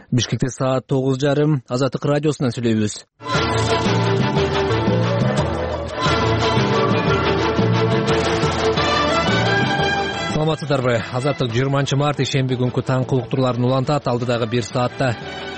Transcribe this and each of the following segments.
Бишкекте саат 9:30 Азаттык радиосунан сүйлөйбүз. Саламатсыздарбы? Азаттык 20-март ишемби күнкү таңкы уктурларын улантат. Алдыдагы 1 саатта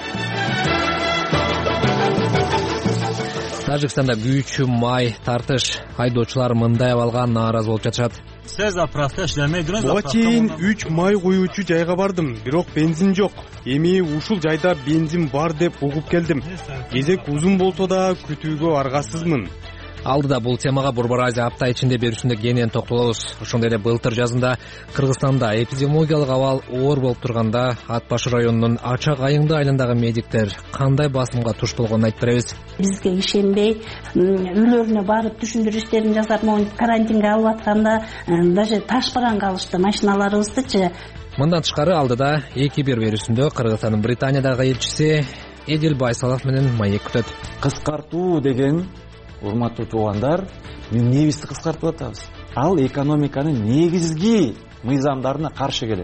Тажикстанда күйүүчү май тартыш, айдоочулар мындай абалга нааразы болуп жатышат. Буга чейин 3 май куюучу жайга бардым, бирок бензин жок. Эми ушул жайда бензин бар деп угуп келдим. Кезек узун болсо да күтүүгө аргасызмын. Алдыда бул темага Борбор Азия апта ичинде берүүсүндө кенен токтолобуз. Ошондой эле былтыр жазында Кыргызстанда эпидемиологиялык абал оор болуп турганда Ат Башы районунун Ачак айыңды айылындагы медиктер кандай басымга туш болгонун айтып беребиз. Бизге ишенбей, үйлөрүнө барып түшүндүрүү иштерин жасап, могу карантинге алып атканда даже таш баран калышты машиналарыбыздычы. Мындан тышкары алдыда 2-1 берүүсүндө Кыргызстандын Британиядагы элчиси Эдил Байсалов менен маек күтөт. Кыскартуу деген, урматтуу туугандар, эмнебизди кыскартып атабыз? Ал экономиканын негизги мыйзамдарына каршы келет.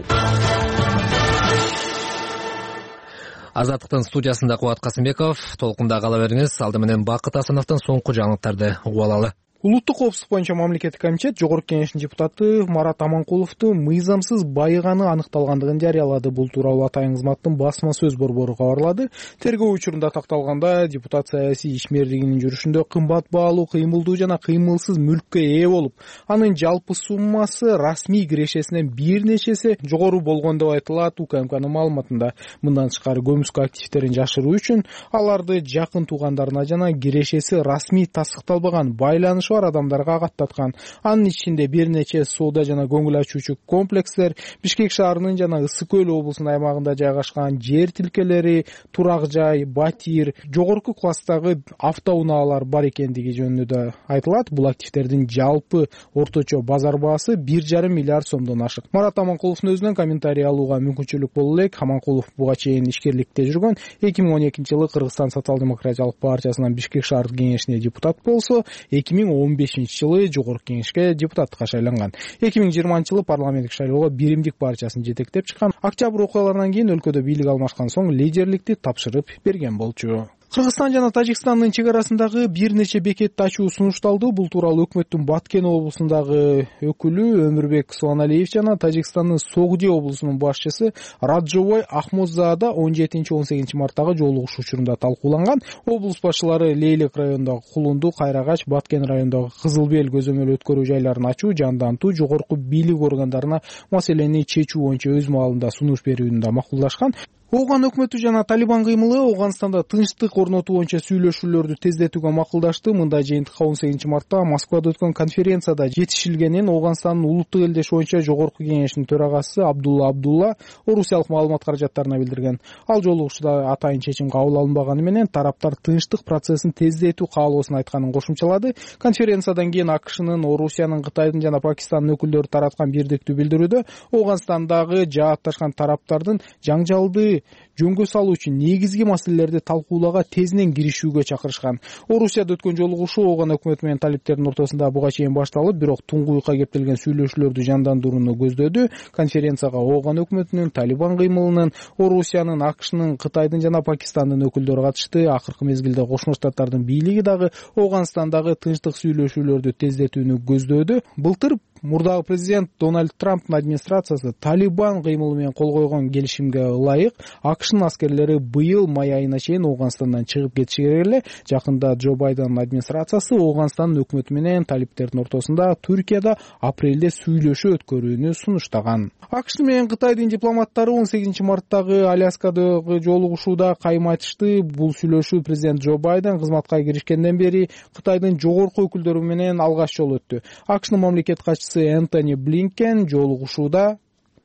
Азаттыктын студиясында Кубат Касымбеков, толкунда кала бериңиз. Алды менен Бакыт Асановдун соңку жаңылыктарды угуп алалы. Улуттук коопсуздук боюнча мамлекеттик комитет Жогорку Кеңештин депутаты Марат Аманкуловду мыйзамсыз байыганы аныкталгандыгын жарыялады. Бул тууралуу Атайын кызматтын басма сөз борбору кабарлады. Тергөө учурунда такталганда депутат саясий ишмерлигинин жүрүшүндө кымбат баалуу, кыймылдуу жана кыймылсыз мүлккө ээ болуп, анын жалпы суммасы расмий кирешесинен бир нечеси жогору болгон деп айтылат УКМКнын маалыматында. Мындан тышкары көмүскө активтерин жашыруу үчүн аларды жакын туугандарына жана кирешеси расмий тастыкталбаган байланыш бар адамдарга каттаткан. Анын ичинде бир нече соода жана көңүл ачуучу комплекстер, Бишкек шаарынын жана Ысык Көл облусунун аймагында жайгашкан жер тилкелери, турак жай, батир, жогорку класстагы автоунаалар бар экендиги жөнүндө да айтылат. Бул активтердин жалпы орточо базар баасы 1,5 миллиард сомдон ашык. Марат Аманкуловдун өзүнөн комментарий алууга мүмкүнчүлүк боло элек. Аманкулов буга чейин ишкерликте жүргөн. 2012-жылы Кыргызстан социал-демократиялык партиясынан Бишкек шаардык кеңешине депутат болсо, 2015-жылы Жогорку Кеңешке депутаттыкка шайланган. 2020-жылы парламенттик шайлоого Биримдик партиясын жетектеп чыккан. Октябрь окуяларынан кийин өлкөдө бийлик алмашкан соң лидерликти тапшырып берген болчу. Кыргызстан жана Тажикстандын чек арасындагы бир нече бекетти ачуу сунушталды. Бул тууралуу өкмөттүн Баткен облусундагы өкүлү Өмүрбек Суаналиев жана Тажикстандын Согди облусунун башчысы Раджовой Ахмодзада 17-18 марттагы жолугушуу учурунда талкууланган. Облус башчылары Лейлек районундагы Кулунду, Кайрагач, Баткен районундагы Кызыл Бел көзөмөл өткөрүү жайларын ачуу, жандантуу, жогорку бийлик органдарына маселени чечүү боюнча өз маалында сунуш берүүнү да макулдашкан. Ооган өкмөтү жана Талибан кыймылы Ооганстанда тынчтык орнотуу боюнча сүйлөшүүлөрдү тездетүүгө макулдашты. Мындай жыйынтыкка 18-мартта Москвада өткөн конференцияда жетишилгенин Ооганстандын улуттук элдеш боюнча Жогорку Кеңештин төрагасы Абдулла орусиялык маалымат каражаттарына билдирген. Ал жолугушууда атайын чечим кабыл алынбаганы менен тараптар тынчтык процессин тездетүү каалоосун айтканын кошумчалады. Конференциядан кийин АКШнын, Орусиянын, Кытайдын жана Пакистандын өкүлдөрү тараткан бирдиктүү билдирүүдө Ооганстандагы жаатташкан тараптардын жаңжалды жөнгө салуу үчүн негизги маселелерди талкуулоого тезинен киришүүгө чакырышкан. Орусияда өткөн жолугушуу Ооган өкмөтү менен талиптердин ортосунда буга чейин башталып, бирок туңгуюкка кептелген сүйлөшүүлөрдү жандандырууну көздөдү. Конференцияга Ооган өкмөтүнүн, Талибан кыймылынын, Орусиянын, АКШнын, Кытайдын жана Пакистандын өкүлдөрү катышты. Акыркы мезгилде Кошмо Штаттардын бийлиги дагы Ооганстандагы тынчтык сүйлөшүүлөрдү тездетүүнү көздөдү. Былтыр мурдагы президент Дональд Трамптын администрациясы Талибан кыймылы менен кол койгон келишимге ылайык АКШнын аскерлери быйыл май айына чейин Ооганстандан чыгып кетиши керек эле. Жакында Джо Байдендин администрациясы Ооганстандын өкмөтү менен талиптердин ортосунда Түркияда апрелде сүйлөшүү өткөрүүнү сунуштаган. АКШ менен Кытайдын дипломаттары 18-марттагы Аляскадагы жолугушууда кайым айтышты. Бул сүйлөшүү президент Джо Байден кызматка киришкенден бери Кытайдын жогорку өкүлдөрү менен алгач жолу өттү. АКШнын мамлекет катчысы Энтони Блинкен жолугушууда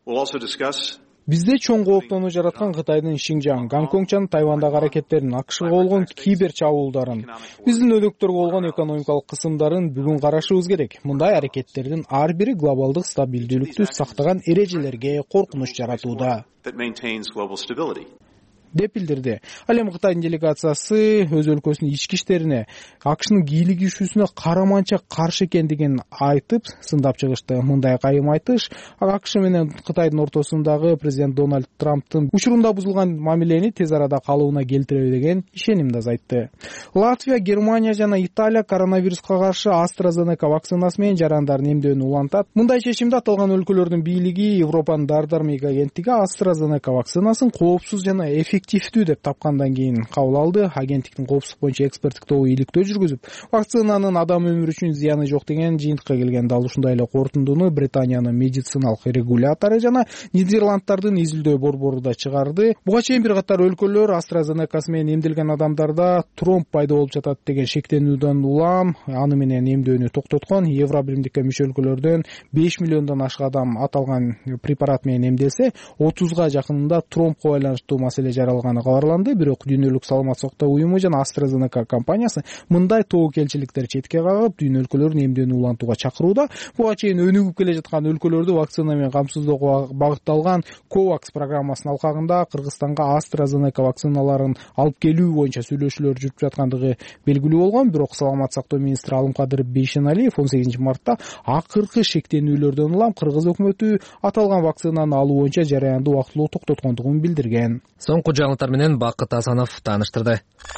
бизде чоң кооптонуу жараткан Кытайдын Шинжаң, Гонконг жана Тайвандагы аракеттерин, АКШга болгон кибер чабуулдарын, биздин өнөктөргө болгон экономикалык кысымдарын бүгүн карашыбыз керек. Мындай аракеттердин ар бири глобалдык стабилдүүлүктү сактаган эрежелерге коркунуч жаратууда. деп билдирди. Ал эми Кытайдын делегациясы өз өлкөсүнүн ички иштерине АКШнын кийлигишүүсүнө караманча каршы экендигин айтып сындап чыгышты. Мындай кайым айтыш АКШ менен Кытайдын ортосундагы президент Дональд Трамптын учурунда бузулган мамилени тез арада калыбына келтирет деген ишенимди азайтты. Латвия, Германия жана Италия коронавируска каршы AstraZeneca вакцинасы менен жарандардын эмдөөнү улантат. Мындай чечимди аталган өлкөлөрдүн бийлиги Европанын дар-дармек агенттиги AstraZeneca вакцинасын коопсуз жана эффективдүү деп тапкандан кийин кабыл алды. Агенттиктин коопсуздук боюнча эксперттик тобу иликтөө жүргүзүп, вакцинанын адам өмүрү үчүн зыяны жок деген жыйынтыкка келген. Дал ушундай эле корутундуну Британиянын медициналык регулятору жана Нидерланддардын изилдөө борбору да чыгарды. Буга чейин бир катар өлкөлөр AstraZeneca менен эмделген адамдарда тромб пайда болуп жатат деген шектенүүдөн улам аны менен эмдөөнү токтоткон. Евробиримдикке мүчө өлкөлөрдөн 5 миллиондон ашык адам аталган препарат менен эмделсе, 30га жакынында тромбко байланыштуу маселе жаралганы кабарланды. Бирок Дүйнөлүк саламат сактоо уюму жана AstraZeneca компаниясы мындай тобокелчиликтер четке кагып, дүйнө өлкөлөрүн эмдөөнү улантууга чакырууда. Буга чейин өнүгүп келе жаткан өлкөлөрдү вакцина менен камсыздоого багытталган COVAX программасынын алкагында Кыргызстанга AstraZeneca вакциналарын алып келүү боюнча сүйлөшүүлөр жүрүп жаткандыгы белгилүү болгон. Бирок саламат сактоо министри Алымкадыр Бейшеналиев 18 мартта акыркы шектенүүлөрдөн улам Кыргыз өкмөтү аталган вакцинаны алуу боюнча жараянды убактылуу токтоткондугун билдирген. Соңку жаңылыктар менен Бакыт Асанов тааныштырды.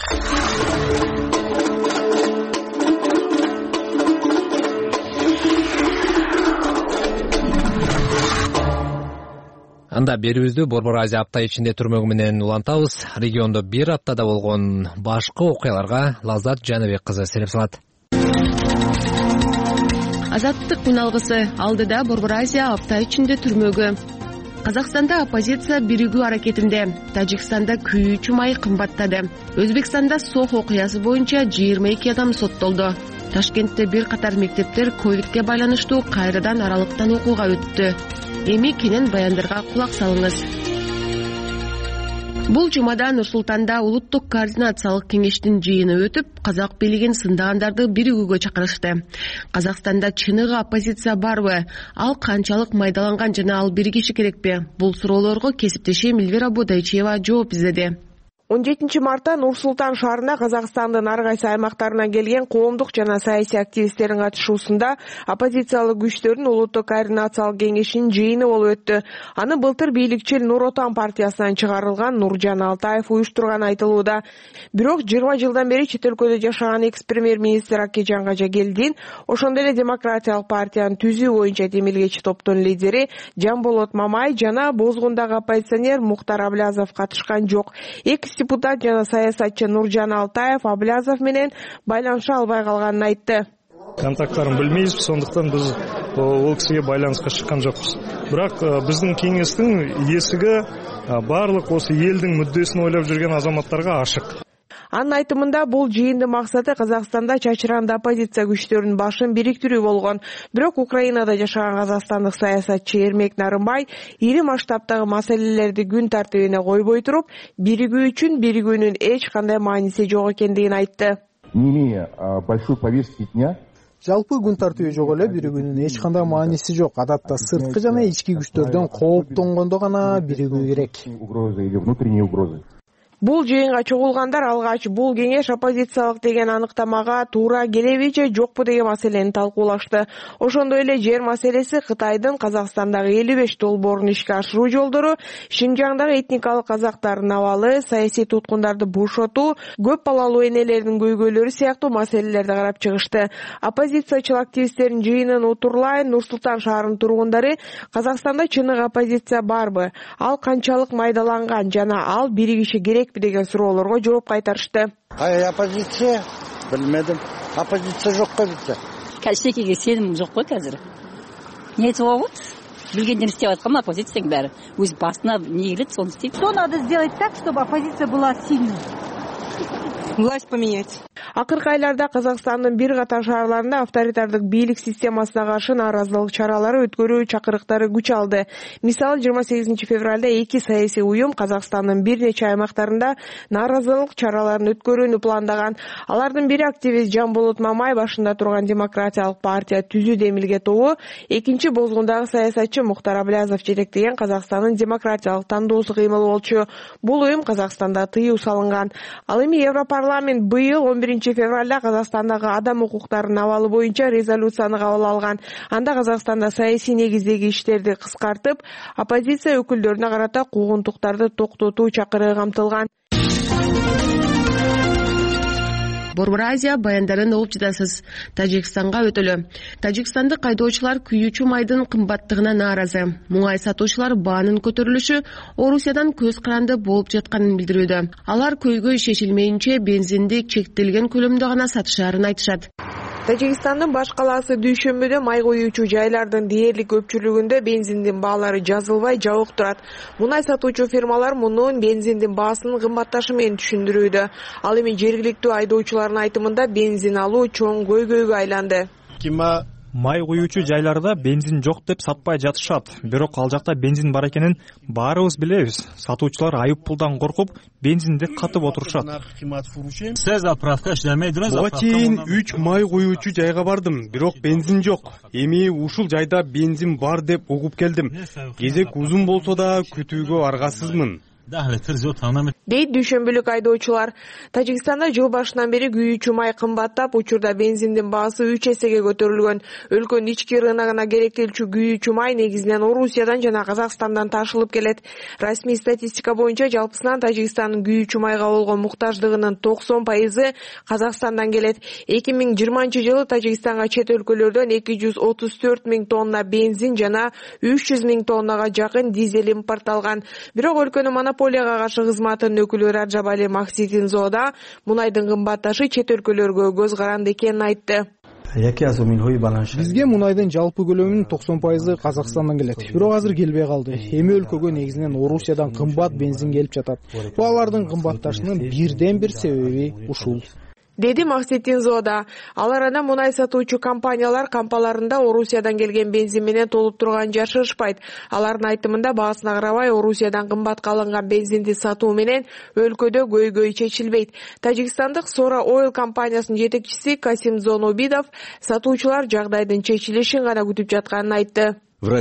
Анда берүүбүздү Борбор Азия апта ичинде түрмөгү менен улантабыз. Региондо бир аптада болгон башкы окуяларга Лаззат Жаныбек кызы сереп салат. Азаттык күналгысы алдыда Борбор Азия апта ичинде түрмөгү. Казакстанда оппозиция биригүү аракетинде, Тажикстанда күйүүчү май кымбаттады. Өзбекстанда Сох окуясы боюнча 22 адам соттолду. Ташкентте бир катар мектептер ковидке байланыштуу кайрадан аралыктан окууга өттү. Эми кенен баяндарга кулак салыңыз. Бул жумада Нур-Султанда улуттук координациялык кеңештин жыйыны өтүп, казак бийлигин сындагандарды биригүүгө чакырышты. Казакстанда чыныгы оппозиция барбы? Ал канчалык майдаланган жана ал биригиши керекпи? Бул суроолорго кесиптешим Эльвира Бодайчиева жооп издеди. 17 мартта Нур-Султан шаарына Казакстандын ар кайсы аймактарынан келген коомдук жана саясий активисттердин катышуусунда оппозициялык күчтөрдүн улуттук координациялык кеңешинин жыйыны болуп өттү. Аны былтыр бийликчил Нур Отан партиясынан чыгарылган Нуржан Алтаев уюштурганы айтылууда. Бирок 20 жылдан бери чет өлкөдө жашаган экс-премьер-министр Акежан Кажагелдин, ошондой эле демократиялык партияны түзүү боюнча демилгечи топтун лидери Жамболот Мамай жана Бозгундагы оппозиционер Мухтар Аблязов катышкан жок. Депутат жана саясатчы Нуржан Алтаев Аблязов менен байланыша албай калганын айтты. Контакттарын билмейбиз, сондуктан биз ол кишиге байланыска чыккан жокпуз. Бирок биздин кеңештин эсиги барлык осы элдин мүддесин ойлоп жүргөн азаматтарга ашык. Анын айтымында бул жыйындын максаты Казакстанда чачыранды оппозиция күчтөрүнүн башын бириктирүү болгон. Бирок Украинада жашаган казакстандык саясатчы Эрмек Нарымбай ири масштабтагы маселелерди күн тартибине койбой туруп, биригүү үчүн биригүүнүн эч кандай мааниси жок экендигин айтты. Не имея большой повестки дня, жалпы күн тартиби жок эле, биригүүнүн эч кандай мааниси жок. Адатта сырткы жана ички күчтөрдөн кооптонгондо гана биригүү керек. угрозы или внутренние угрозы. Бул жыйынга чогулгандар алгач бул кеңеш оппозициялык деген аныктамага туура келеби же жокпу деген маселени талкуулашты. Ошондой эле жер маселеси, Кытайдын Казакстандагы 55 долбоорун ишке ашыруу жолдору, Шинжаңдагы этникалык казактардын абалы, саясий туткундарды бошотуу, көп балалуу энелердин көйгөйлөрү сыяктуу маселелерди карап чыгышты. Оппозициячыл активисттердин жыйынын утурлайын Нур-Султан шаарынын тургундары Казакстанда чыныгы оппозиция барбы? Ал канчалык майдаланган жана ал биригиши керек деген суроолорго жооп кайтарышты. Оппозиция билмедим. Оппозиция жок го бизде. Калшекеге сеним жок го азыр. Не айтып болот? Билгенден истеп аткан оппозицияның баары өз басына не келет, соны истейт. Что надо сделать так, чтобы оппозиция была сильной? Власть поменять. Акыркы айларда Казакстандын бир катар шаарларында авторитардык бийлик системасына каршы нааразылык чаралары өткөрүү чакырыктары күч алды. Мисалы 28 февралда 2 саясий уюм Казакстандын бир нече аймактарында нааразылык чараларын өткөрүүнү пландаган. Алардын бири активист Жамбулут Мамай башында турган Демократиялык партия түзүү демилге тобу, экинчи бозгундагы саясатчы Мухтар Аблязов жетектеген Казакстандын демократиялык тандоосу кыймыл болчу. Бул уюм Казакстанда тыюу салынган. Ал эми Европарламент быйыл 11 февралда Казакстандагы адам укуктарынын абалы боюнча резолюцияны кабыл алган. Анда Казакстанда саясий негиздеги иштерди кыскартып, оппозиция өкүлдөрүнө карата куугунтуктарды токтотуу чакырыгы камтылган. Борбор Азия баяндарын угуп жатасыз. Тажикстанга өтөлү. Тажикстандык айдоочулар күйүүчү майдын кымбаттыгына нааразы. Муңай сатуучулар баанын көтөрүлүшү Орусиядан көз каранды болуп жатканын билдирүүдө. Алар көйгөй шешилмейинче бензинди чектелген көлөмдө гана сатышаарын айтышат. Тажикстандын баш калаасы Дүйшөмбүдө май коюучу жайлардын дээрлик көпчүлүгүндө бензиндин баалары жазылбай жабык турат. Мунай сатуучу фирмалар мунун бензиндин баасынын кымбатташы менен түшүндүрүүдө. Ал эми жергиликтүү айдоочулардын айтымында бензин алуу чоң көйгөйгө айланды. Май коюучу жайларда бензин жок деп сатпай жатышат. Бирок ал жакта бензин бар экенин баарыбыз билебиз. Сатуучулар айып пулдан коркуп, бензинди катып отурушат. Буга чейин 3 май коюучу жайга бардым, бирок бензин жок. Эми ушул жайда бензин бар деп угуп келдим. Кезек узун болсо да күтүүгө аргасызмын. Дейт дүйшөмбүлүк айдоочулар. Тажикстанда жыл башынан бери күйүүчү май кымбаттап, учурда бензиндин баасы 3 эсеге көтөрүлгөн. Өлкөнүн ички рыногуна керектелчү күйүүчү май негизинен Орусиядан жана Казакстандан ташылып келет. Расмий статистика боюнча жалпысынан Тажикстандын күйүүчү майга болгон муктаждыгынын 90% Казакстандан келет. 2020-жылы Тажикстанга чет өлкөлөрдөн 234 000 тонна бензин жана 300 000 тоннага жакын дизель импортталган. Бирок өлкөнүн монополияга каршы кызматынын өкүлү Раджабали Макситинзода мунайдын кымбатташы чет өлкөлөргө көз каранды экенин айтты. Бизге мунайдын жалпы көлөмүнүн 90% Казакстандан келет. Бирок азыр келбей калды. Эми өлкөгө негизинен Орусиядан кымбат бензин келип жатат. Баалардын кымбатташынын бирден бир себеби ушул. Деди Макситинзода. Ал арада мунай сатуучу компаниялар кампаларында Орусиядан келген бензин менен толуп турган жашырышпайт. Алардын айтымында баасына карабай Орусиядан кымбатка алынган бензинди сатуу менен өлкөдө көйгөй чечилбейт. Тажикстандык Sora Oil компаниясынын жетекчиси Касим Зонобидов сатуучулар жагдайдын чечилишин гана күтүп жатканын айтты.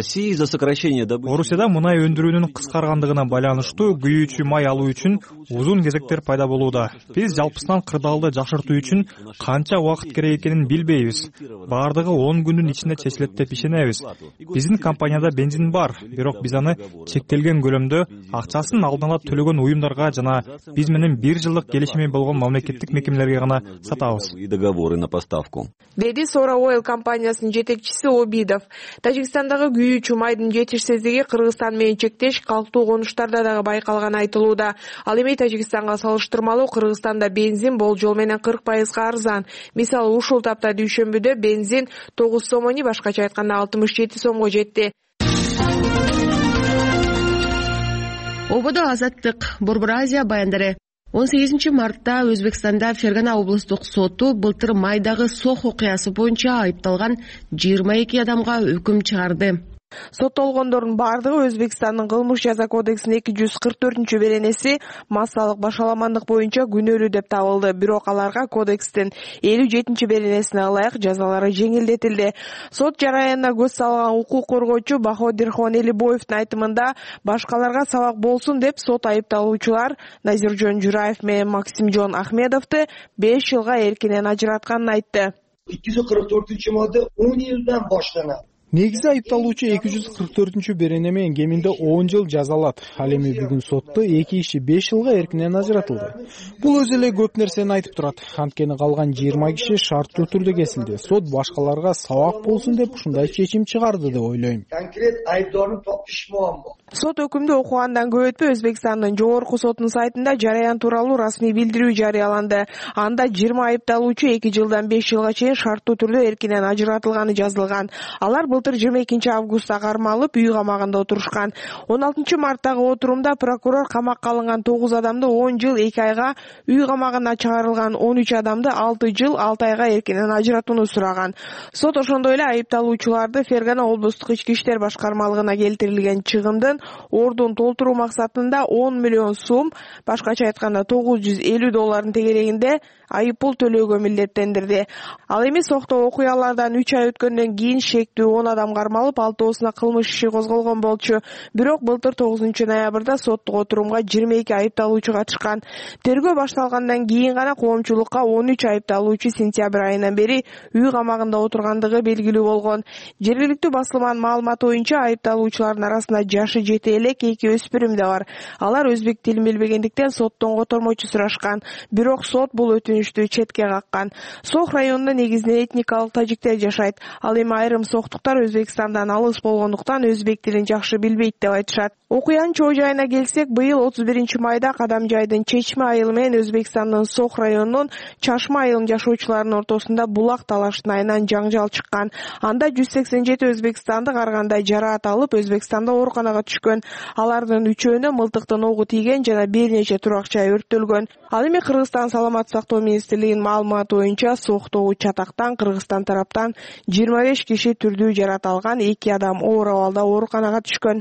Орусияда мунай өндүрүүнүн кыскаргандыгына байланыштуу күйүүчү май алуу үчүн узун кезектер пайда болууда. Биз жалпысынан кырдаалды жакшыртуу үчүн канча убакыт керек экенин билбейбиз. Бардыгы 10 күндүн ичинде чечилет деп ишенебиз. Биздин компанияда бензин бар, бирок биз аны чектелген көлөмдө акчасын алдын ала төлөгөн уюмдарга жана биз менен 1 жылдык келишими болгон мамлекеттик мекемелерге гана сатабыз. Деди Sora Oil компаниясынын жетекчиси Обидов. Тажикстандагы күйүүчү майдын жетишсиздиги Кыргызстан менен чектеш калктуу конуштарда дагы байкалганы айтылууда. Ал эми Тажикстанга салыштырмалуу Кыргызстанда бензин болжол менен 40% арзан. Мисалы ушул тапта Дүйшөмбүдө бензин 9 сомону, башкача айтканда 67 сомго жетти. Ободо азаттык. Борбор Азия баяндары. 18 мартта Өзбекстанда Фергана облустук соту былтыр майдагы сох окуясы боюнча айыпталган 22 адамга өкүм чыгарды. Соттолгондордун бардыгы Өзбекстандын кылмыш жаза кодексинин 244-беренеси массалык башаламандык боюнча күнөөлүү деп табылды. Бирок аларга кодекстин 57-беренесине ылайык жазалары жеңилдетилди. Сот жараянына көз салган укук коргоочу Баходирхон Элибоевдин айтымында башкаларга сабак болсун деп сот айыпталуучулар Назиржон Жураев менен Максимжон Ахмедовду 5 жылга эркинен ажыратканын айтты. 244-модда 10 жылдан баштанат. Негизи айыпталуучу 244-берене менен кеминде 10 жыл жазалат. Ал эми бүгүн сотто 2 киши 5 жылга эркинен ажыратылды. Бул өзү эле көп нерсени айтып турат. Анткени калган 20 киши шарттуу түрдө кесилди. Сот башкаларга сабак болсун деп ушундай чечим чыгарды деп ойлойм. Конкрет айыптоорун топуш муаммо. Сот өкүмдү окугандан көп өтпөй Өзбекстандын жогорку сотунун сайтында жараян тууралуу расмий билдирүү жарыяланды. Анда 20 айыпталуучу 2 жылдан 5 жылга чейин шарттуу түрдө эркинен ажыратылганы жазылган. Алар былтыр 22 августта кармалып, үй камагында отурушкан. 16 марттагы отурумда прокурор камакка алынган 9 адамды 10 жыл 2 айга, үй камагына чыгарылган 13 адамды 6 жыл 6 айга эркинен ажыратууну сураган. Сот ошондой эле айыпталуучуларды Фергана облустук ички иштер башкармалыгына келтирилген чыгымдын ордун толтуруу максатында 10 миллион сом, башкача айтканда $950 тегерегинде айыппул төлөөгө милдеттендирди. Ал эми соктоо окуялардан 3 ай өткөндөн кийин шектүү 10 адам кармалып, 6осуна кылмыш иши козголгон болчу. Бирок былтыр 9 ноябрда соттук отурумга 22 айыпталуучу катышкан. Тергөө башталгандан кийин гана коомчулукка 13 айыпталуучу сентябрь айынан бери үй камагында отургандыгы белгилүү болгон. Жергиликтүү басылманын маалыматы боюнча айыпталуучулардын арасында жашы жете элек 2 өспүрүм да бар. Алар өзбек тилин билбегендиктен соттон котормочу сурашкан. Бирок сот бул өтүнүштү четке каккан. Сох районунда негизинен этникалык тажиктер жашайт. Ал эми айрым соктуктар Өзбекстандан алыс болгондуктан өзбек тилин жакшы билбейт деп айтышат. Окуянын чоо жайына келсек, быйыл 31 майда Кадамжайдын Чечме айылы менен Өзбекстандын Сох районунун Чашма айылынын жашоочуларынын ортосунда булак талаштын айынан жаңжал чыккан. Анда 187 өзбекстандык ар кандай жараат алып, Өзбекстанда ооруканага түшкөн. Алардын 3-өөнө мылтыктын огу тийген жана бир нече турак жай өрттөлгөн. Ал эми Кыргызстан саламаттык сактоо министрлигинин маалыматы боюнча соктогу чатактан Кыргызстан тараптан 25 киши түрдүү жараат алган, 2 адам оор абалда ооруканага түшкөн.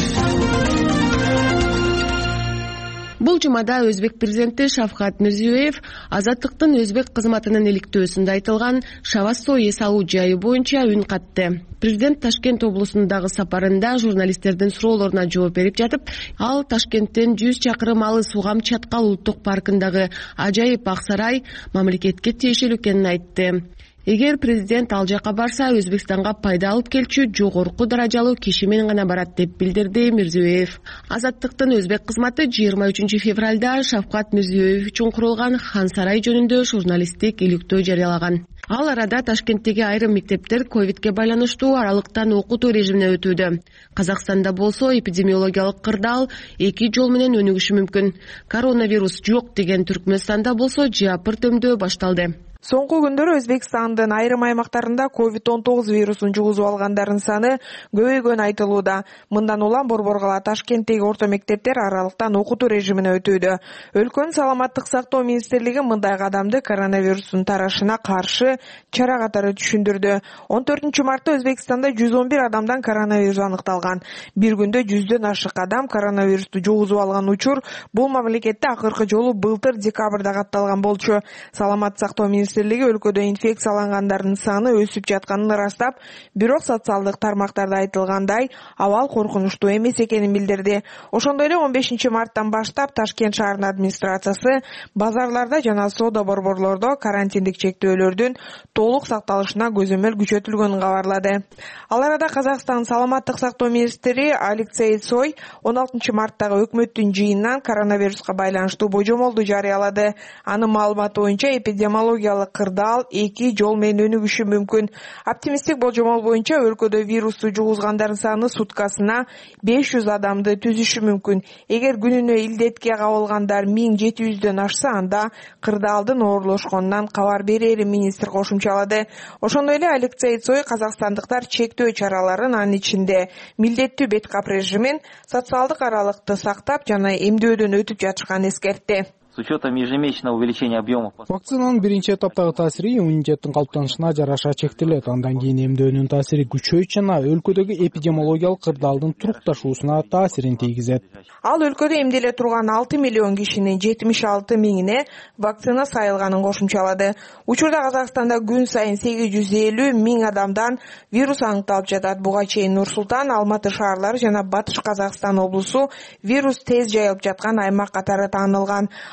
Бул жумада өзбек президенти Шавкат Мирзиёев Азаттыктын өзбек кызматынын иликтөөсүндө айтылган Шавассо эс алуу жайы боюнча үн катты. Президент Ташкент облусундагы сапарында журналисттердин суроолоруна жооп берип жатып, ал Ташкенттен 100 чакырым алыс Сугам Чаткал улуттук паркындагы ажайып ак сарай мамлекетке тиешелүү экенин айтты. Эгер президент ал жака барса, Өзбекстанга пайда алып келчү жогорку даражалуу киши менен гана барат деп билдирди Мирзиёев. Азаттыктын өзбек кызматы 23 февралда Шавкат Мирзиёев үчүн курулган Хан сарай жөнүндө журналисттик иликтөө жарыялаган. Ал арада Ташкенттеги айрым мектептер ковидке байланыштуу аралыктан окутуу режимине өтүүдө. Казакстанда болсо эпидемиологиялык кырдаал 2 жол менен өнүгүшү мүмкүн. Коронавирус жок деген Түркмөнстанда болсо жапыр дөмдөө башталды. Соңку күндөрү Өзбекстандын айрым аймактарында COVID-19 вирусун жугузуп алгандардын саны көбөйгөнү айтылууда. Мындан улам Борборгала Ташкенттеги орто мектептер аралыктан окутуу режимине өтүүдө. Өлкөнүн саламаттык сактоо министрлиги мындай кадамды коронавирустун тарашына каршы чара катары түшүндүрдү. 14 мартта Өзбекстанда 111 адамдан коронавирус аныкталган. Бир күндө 100дөн ашык адам коронавирусту жугузуп алган учур бул мамлекетте акыркы жолу былтыр декабрда катталган болчу. Саламаттык сактоо министрлиги өлкөдө инфекциялангандардын саны өсүп жатканын ырастап, бирок социалдык тармактарда айтылгандай абал коркунучтуу эмес экенин билдирди. Ошондой эле 15 марттан баштап Ташкент шаарынын администрациясы базарларда жана соода борборлордо карантиндик чектөөлөрдүн толук сакталышына көзөмөл күчөтүлгөнүн кабарлады. Ал арада Казакстан саламаттык сактоо министри Алексей Цой 16 марттагы өкмөттүн жыйынынан коронавируска байланыштуу божомолду жарыялады. Анын маалыматы боюнча эпидемиологиялык кырдаал 2 жол менен өнүгүшү мүмкүн. Оптимисттик болжомол боюнча өлкөдө вирусту жугузгандардын саны суткасына 500 адамды түзүшү мүмкүн. Эгер күнүнө илдетке кабылгандар 1700дөн ашса, анда кырдаалдын оорлошконунан кабар берерин министр кошумчалады. Ошондой эле Алексей Цой казакстандыктар чектөө чараларын, анын ичинде милдеттүү бет кап режимин, социалдык аралыкты сактап жана эмдөөдөн өтүп жатышканын эскертти. С учетом ежемесячного увеличения объемов. Вакцинанын биринчи этаптагы таасири иммунитеттин калыптанышына жараша чектелет. Андан кийин эмдөөнүн таасири күчөйт жана өлкөдөгү эпидемиологиялык кырдаалдын турукташуусуна таасирин тийгизет. Ал өлкөдө эмделе турган 6 миллион кишинин 76 миңине вакцина сайылганын кошумчалады. Учурда Казакстанда күн сайын 850 миң адамдан вирус аныкталып жатат. Буга чейин Нур-Султан, Алматы шаарлары жана Батыш Казакстан облусу вирус тез жайылып жаткан аймак катары таанылган.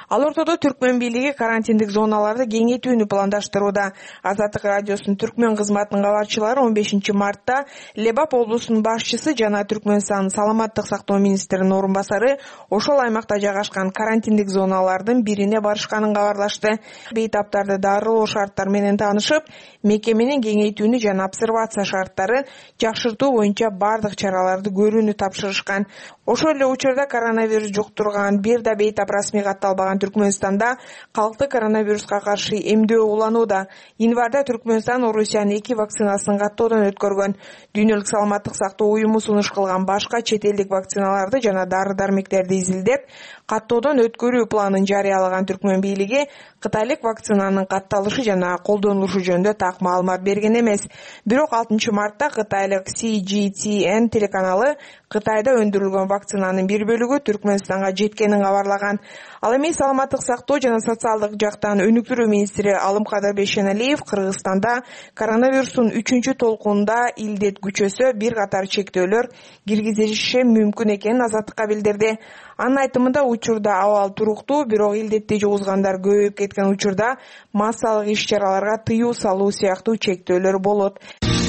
Ал ортодо Түркмөн бийлиги карантиндик зоналарды кеңейтүүнү пландаштырууда. Азаттык радиосунун Түркмөн кызматынын кабарчылары 15 мартта Лебап облусунун башчысы жана Түркмөнстандын саламаттык сактоо министринин орун басары ошол аймакта жайгашкан карантиндик зоналардын бирине барышканын кабарлашты. Бейтаптарды дарылоо шарттары менен таанышып, мекеменин кеңейтүүнү жана обсервация шарттары жакшыртуу боюнча бардык чараларды көрүүнү тапшырышкан. Ошол эле учурда коронавирус жуктурган бир да бейтап расмий катталбаган Түркмөнстанда калкты коронавируска каршы эмдөө уланууда. Январда Түркмөнстан Орусиянын 2 вакцинасын каттоодон өткөргөн. Дүйнөлүк саламаттык сактоо уюму сунуш кылган башка чет элдик вакциналарды жана дары-дармектерди изилдеп, каттоодон өткөрүү планын жарыялаган Түркмөн бийлиги кытайлык вакцинанын катталышы жана колдонулушу жөнүндө так маалымат берген эмес. Бирок 6 мартта кытайлык CGTN телеканалы Кытайда өндүрүлгөн вакцинанын бир бөлүгү Түркмөнстанга жеткенин кабарлаган. Ал эми саламаттык сактоо жана социалдык жактан өнүктүрүү министри Алымкадыр Бейшеналиев Кыргызстанда коронавирустун 3-чү толкунунда илдет күчөсө бир катар чектөөлөр киргизилиши мүмкүн экенин Азаттыкка билдирди. Анын айтымында учурда абал туруктуу, бирок илдетти жугузгандар көбөйүп кеткен учурда массалык иш-чараларга тыюу салуу сыяктуу чектөөлөр болот.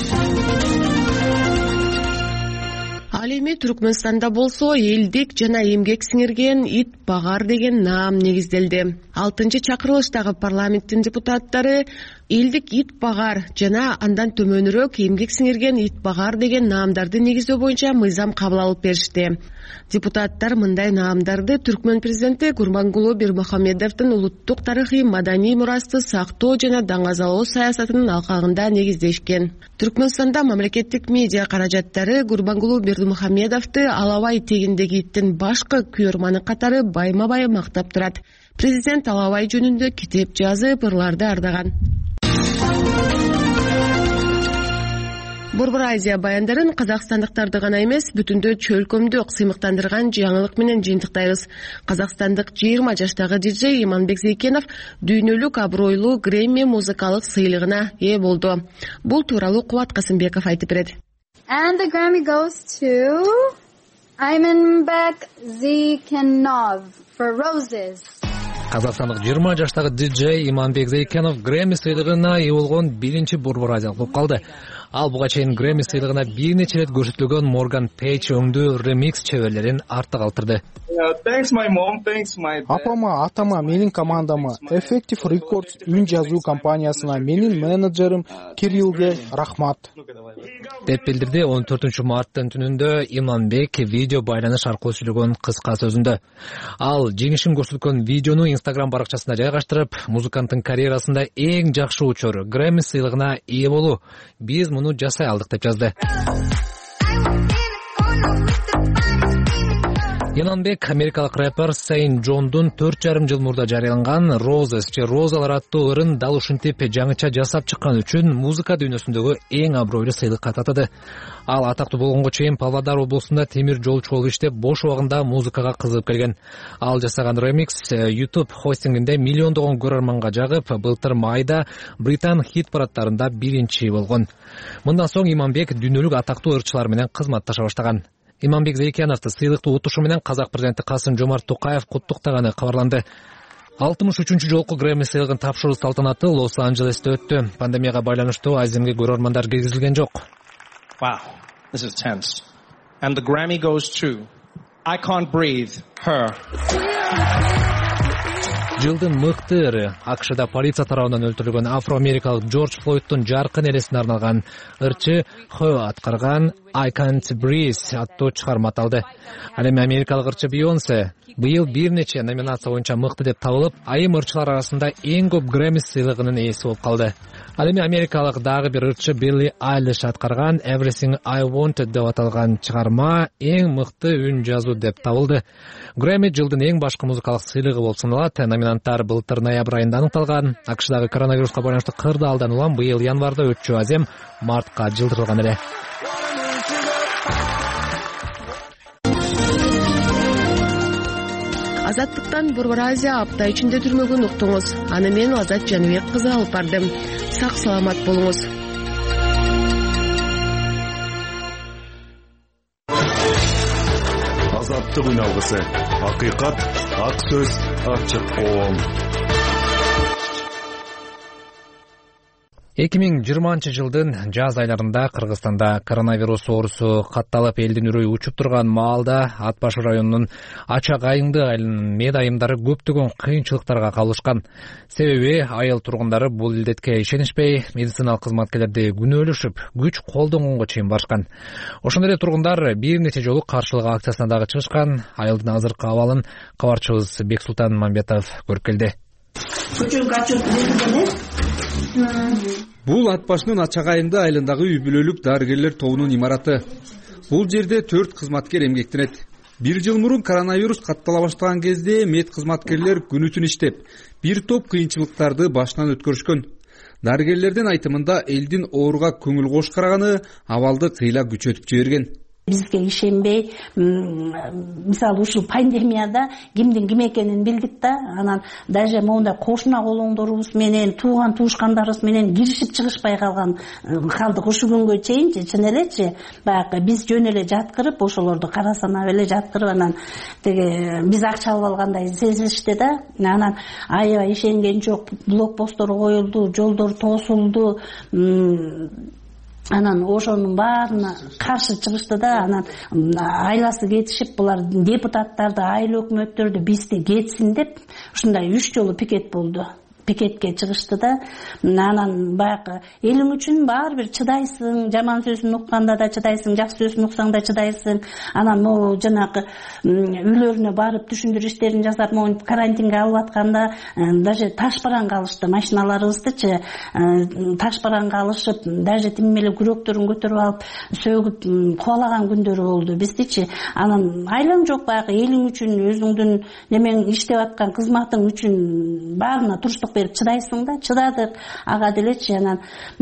Ал эми Түркмөнстанда болсо элдик жана эмгек сиңирген ит багар деген наам негизделди. 6-чакырылыштагы парламенттин депутаттары элдик ит багар жана андан төмөнүрөөк эмгек сиңирген ит багар деген наамдарды негиздөө боюнча мыйзам кабыл алып беришти. Депутаттар мындай наамдарды Түркмөн президенти Гурбангулуу Бермухамедовдун улуттук тарыхый маданий мурасты сактоо жана даңазалоо саясатынын алкагында негиздешкен. Түркмөнстанда мамлекеттик медиа каражаттары Гурбангулуу Бермухамедовду алабай тегиндеги иттин башкы күйөрманы катары байма-бай мактап турат. Президент алабай жөнүндө китеп жазып, ырларды ардаган. Борбор Азия баяндарын казакстандыктарды гана эмес, бүтүндө чөлкөмдү сыймыктандырган жаңылык менен жыйынтыктайбыз. Казакстандык 20 жаштагы диджей Иманбек Зейкенов дүйнөлүк абройлуу Грэмми музыкалык сыйлыгына ээ болду. Бул тууралуу Кубат Касымбеков айтып берет. And the Grammy goes to Imanbek Zeykenov for Roses. Казакстандык 20 жаштагы диджей Иманбек Зейкенов Грэмми сыйлыгына ээ болгон биринчи борбор азиялык болуп калды. Ал буга чейин Грэмми сыйлыгына бир нече рет көрсөтүлгөн Морган Пейдж өңдүү ремикс чеберлерин артта калтырды. Апама, атама, менин командама, Effective Records үн жазуу компаниясына, менин менеджерим Кириллге рахмат. Деп билдирди 14 марттын түнүндө Иманбек видео байланыш аркылуу сүйлөгөн кыска сөзүндө. Ал жеңишин көрсөткөн видеону Instagram баракчасына жайгаштырып, музыканттын карьерасында эң жакшы учур Грэмми сыйлыгына ээ болуу. Биз муну жасай алдык деп жазды. Иманбек америкалык рэпер Сейн Джондун 4,5 жыл мурда жарыяланган Roses же Розалар аттуу ырын дал ушинтип жаңыча жасап чыккан үчүн музыка дүйнөсүндөгү эң абройлуу сыйлыкка татады. Ал атактуу болгонго чейин Павлодар облусунда темир жолчу болуп иштеп, бош убагында музыкага кызыгып келген. Ал жасаган ремикс YouTube хостингинде миллиондогон көрөрманга жагып, былтыр майда Британ хит парадтарында биринчи болгон. Мындан соң Иманбек дүйнөлүк атактуу ырчылар менен кызматташа баштаган. Иманбек Зейкеновду сыйлыктуу утушу менен Казак президенти Касым-Жомарт Токаев куттуктаганы кабарланды. 63-чү жолку Грэмми сыйлыгын тапшыруу салтанаты Лос-Анджелесте өттү. Пандемияга байланыштуу аземге көрөрмандар киргизилген жок. Wow, this is tense. And the Grammy goes to I Can't Breathe, Her. Жылдын мыкты ыры АКШда полиция тарабынан өлтүрүлгөн афро-америкалык Джордж Флойдтун жаркын элесине арналган ырчы Хö аткарган I Can't Breathe аттуу чыгарма аталды. Ал эми америкалык ырчы Бейонсе быйыл бир нече номинация боюнча мыкты деп табылып, айым ырчылар арасында эң көп Грэмми сыйлыгынын ээси болуп калды. Ал эми америкалык дагы бир ырчы Билли Айлиш аткарган Everything I Wanted деп аталган чыгарма эң мыкты үн жазуу деп табылды. Грэмми жылдын эң башкы музыкалык сыйлыгы болуп саналат. Номинанттар былтыр ноябрь айында аныкталган. АКШдагы коронавируска байланыштуу кырдаалдан улам быйыл январда өтчү азем мартка жылдырылган эле. Азаттыктан Борбор Азия апта ичинде түрмөгүн уктуңуз. Аны мен Азат Жаныбек кызы алып бардым. Сак саламат болуңуз. Азаттык жаптык үн алгысы. Акыйкат, ак сөз, ачык коом. 2020 жылдын жаз айларында Кыргызстанда коронавирус оорусу катталып элдин үрөйү учуп турган маалда Ат башы районунун Ачак айыңды айылынын мед айымдары көптөгөн кыйынчылыктарга кабылышкан. Себеби айыл тургундары бул илдетке ишенишпей, медициналык кызматкерлерди күнөөлөшүп, күч колдонгонго чейин барышкан. Ошондой эле тургундар бир нече жолу каршылык акциясына дагы чыгышкан. Айылдын азыркы абалын кабарчыбыз Бексултан Мамбетов көрүп келди. Бул Ат башынын Ачак айыңды айылындагы үй бүлөлүк дарыгерлер тобунун имараты. Бул жерде 4 кызматкер эмгектенет. 1 жыл мурун коронавирус каттала баштаган кезде мед кызматкерлер күнү түн иштеп, бир топ кыйынчылыктарды башынан өткөрүшкөн. Дарыгерлердин айтымында элдин ооруга көңүл кош караганы абалды кыйла күчөтүп жиберген. Бизге ишенбей, мисалы ушул пандемияда кимдин ким экенин билдик да, анан даже моундай кошуна колоңдорубуз менен, тууган туушкандарыбыз менен киришип чыгышпай калдык. Ушул күнгө чейинчи, чын элечи, баягы биз жөн эле жаткырып, ошолорду кара санап эле жаткырып, анан теге биз акча алып алгандай сезишти да. Анан аябай ишенген жок, блокпосттор коюлду, жолдор тосулду. Анан ошонун баарына каршы чыгышты да, анан айласы кетишип, булар депутаттарды, айыл өкмөттөрдү бизди кетсин деп, ушундай 3 жолу пикет болду. Пикетке чыгышты да. Анан баягы элиң үчүн баары бир чыдайсың, жаман сөзүн укканда да чыдайсың, жакшы сөзүн уксаң да чыдайсың. Анан могу жанагы үйлөрүнө барып түшүндүрүү иштерин жасап, могу карантинге алып атканда даже таш бараңга алышты, машиналарыбыздычы таш бараңга алышып, даже тим эле күрөктөрүн көтөрүп алып, сөгүп кубалаган күндөрү болду биздичи. Анан айлаң жок, баягы элиң үчүн, өзүңдүн немең иштеп аткан кызматың үчүн баарына туруштук берип чыдайсың да. Чыдадык ага делечи. Анан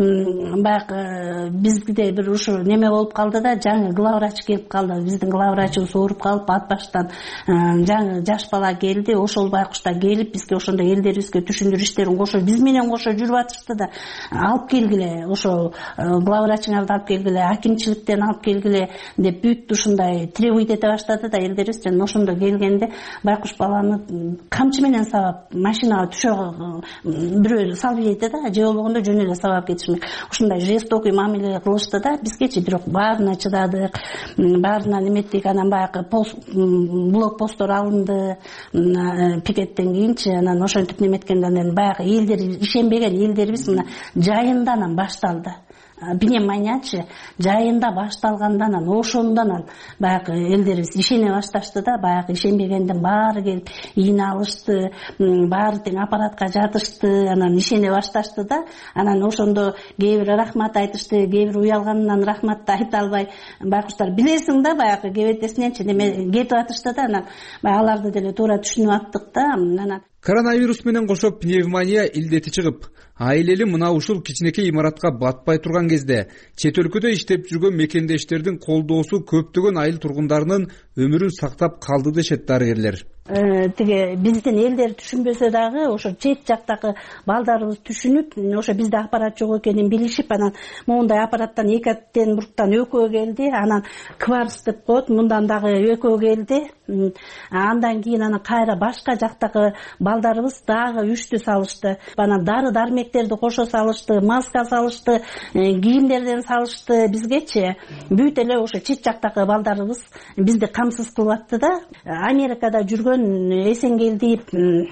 баягы бизде бир ушу неме болуп калды да, жаңы главврач келип калды. Биздин главврачыбыз ооруп калып, Ат баштан жаңы жаш бала келди. Ошол байкушта келип бизге ошондой элдерибизге түшүндүрүү иштерин кошо, биз менен кошо жүрүп атышты да. Алып келгиле, ошо главврачыңарды алып келгиле, акимчиликтен алып келгиле деп бүт ушундай требуйт эте баштады да элдерибиз. Жана ошондо келгенде байкуш баланы камчы менен сабап машинага түшө бирөө салып ийди да, же болгондо жөн эле сабап кетишмек. Ушундай жестокий мамиле кылышты да, бизгечи бирок баарына чыдадык, баарына неметтик. Анан баягы блокпосттор алынды пикеттен кийинчи. Анан ошентип неметкенде анан баягы элдер ишенбеген элдерибиз мына жайындан башталды. Пневмониячы жайында башталгандан анан ошондон баягы элдерибиз ишене башташты да, баягы ишенбегендин баары келип ийне алышты, баары тең аппаратка жатышты, анан ишене башташты да. Анан ошондо кээ бир рахмат айтышты, кээ бир уялганынан рахматты айта албай байкуштар билесиң да, баягы кебетесиненчи неме кетип атышты да. Анан аларды деле туура түшүнүп аттык да. Анан коронавирус менен кошо пневмония илдети чыгып, айыл мына ушул кичинекей имаратка батпай турган кезде чет өлкөдө иштеп жүргөн мекендештердин колдоосу көптөгөн айыл тургундарынын өмүрүн сактап калды дешет дарыгерлер. Тиги биздин элдер түшүнбөсө дагы ошо чет жактагы балдарыбыз түшүнүп, ошо бизде аппарат жок экенин билишип, анан моундай аппараттан Екатеринбургтан экөө келди, анан кварц деп коет, мындан дагы экөө келди. Андан кийин анан кайра башка жактагы балдарыбыз дагы 3-тү салышты. Анан дары дармектерди кошо салышты, маска салышты, кийимдерден салышты бизгечи. Бүт эле ошо чет жактагы балдарыбыз бизди камсыз кылып атты да. Америкада жүргөн Эсенгелдиев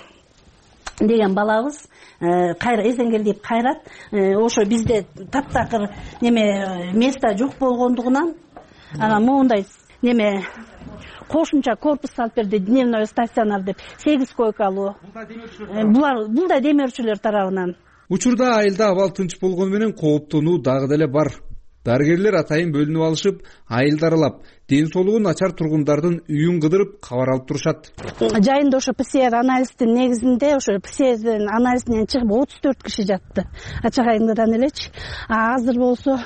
деген балабыз кайра Эсенгелдиев Кайрат, ошо бизде таптакыр неме место жок болгондугунан анан моундай неме кошумча корпус салып берди, дневной стационар деп, 8 койкалуу. Бул да демөөрчүлөр тарабынан. Учурда айылда абал тынч болгону менен кооптонуу дагы деле бар. Дарыгерлер атайын бөлүнүп алышып, айылды аралап, ден соолугу начар тургундардын үйүн кыдырып кабар алып турушат. Жайында ошо ПЦР анализдин негизинде, ошо ПЦРдин анализинен чыгып 34 киши жатты. Ачак айылдан элечи. Азыр болсо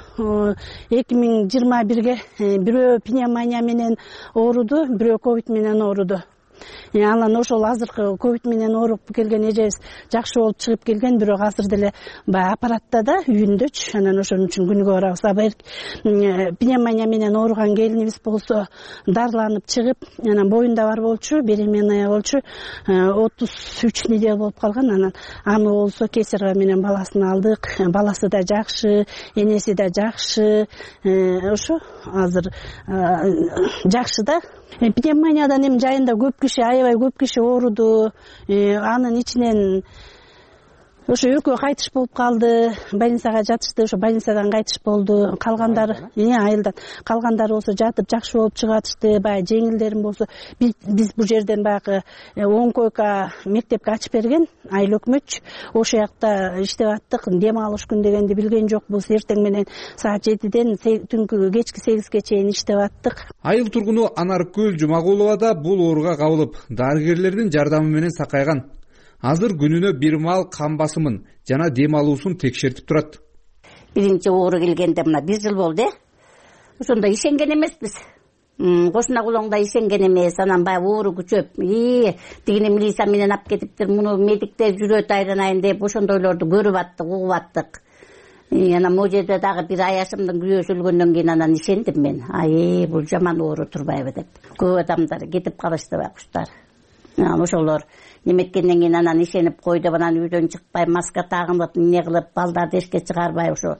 2021ге бирөө пневмония менен ооруду, бирөө ковид менен ооруду. Анан ошол азыркы ковид менен ооруп келген эжебиз жакшы болуп чыгып келген, бирок азыр деле баягы аппаратта да үйүндөчү. Анан ошон үчүн күнүгө барабыз. Пневмония менен ооруган келинибиз болсо дарыланып чыгып, анан боюнда бар болчу, беременная болчу, 33 неделя болуп калган. Анан аны болсо кесарь менен баласын алдык. Баласы да жакшы, энеси да жакшы. Ошо азыр жакшы да. Пневмониядан эми жайында көп киши, аябай көп киши ооруду. Анын ичинен ошо экөө кайтыш болуп калды, больницага жатышты, ошо больницадан кайтыш болду. Калгандары, айылдан калгандары болсо жатып жакшы болуп чыгатышты. Баягы жеңилдерин болсо биз бул жерден баягы 10 койка мектепке ачып берген айыл өкмөтчү. Ошо жакта иштеп аттык. Дем алыш күн дегенди билген жокпуз. Эртең менен саат 7ден түнкү кечки 8ге чейин иштеп аттык. Айыл тургуну Анаркөл Жумагулова да бул ооруга кабылып, дарыгерлердин жардамы менен сакайган. Азыр күнүнө бир маал кан басымын жана дем алуусун текшертип турат. Биринчи оору келгенде мына 1 жыл болду. Ошондо ишенген эмеспиз. Кошуна кулоңда ишенген эмес. Анан баягы оору күчөп, тигини милиция менен алып кетиптир, муну медиктер жүрөт айранайын деп ошондойлорду көрүп аттык, угуп аттык. Анан могу жерде дагы бир аяшымдын күйөөсү өлгөндөн кийин анан ишендим мен. Бул жаман оору турбайбы деп. Көп адамдар кетип калышты байкуштар. Ошолор неметкенден кийин анан ишенип койду, анан үйдөн чыкпай, маска тагынып, эмне кылып, балдарды эшикке чыгарбай ошо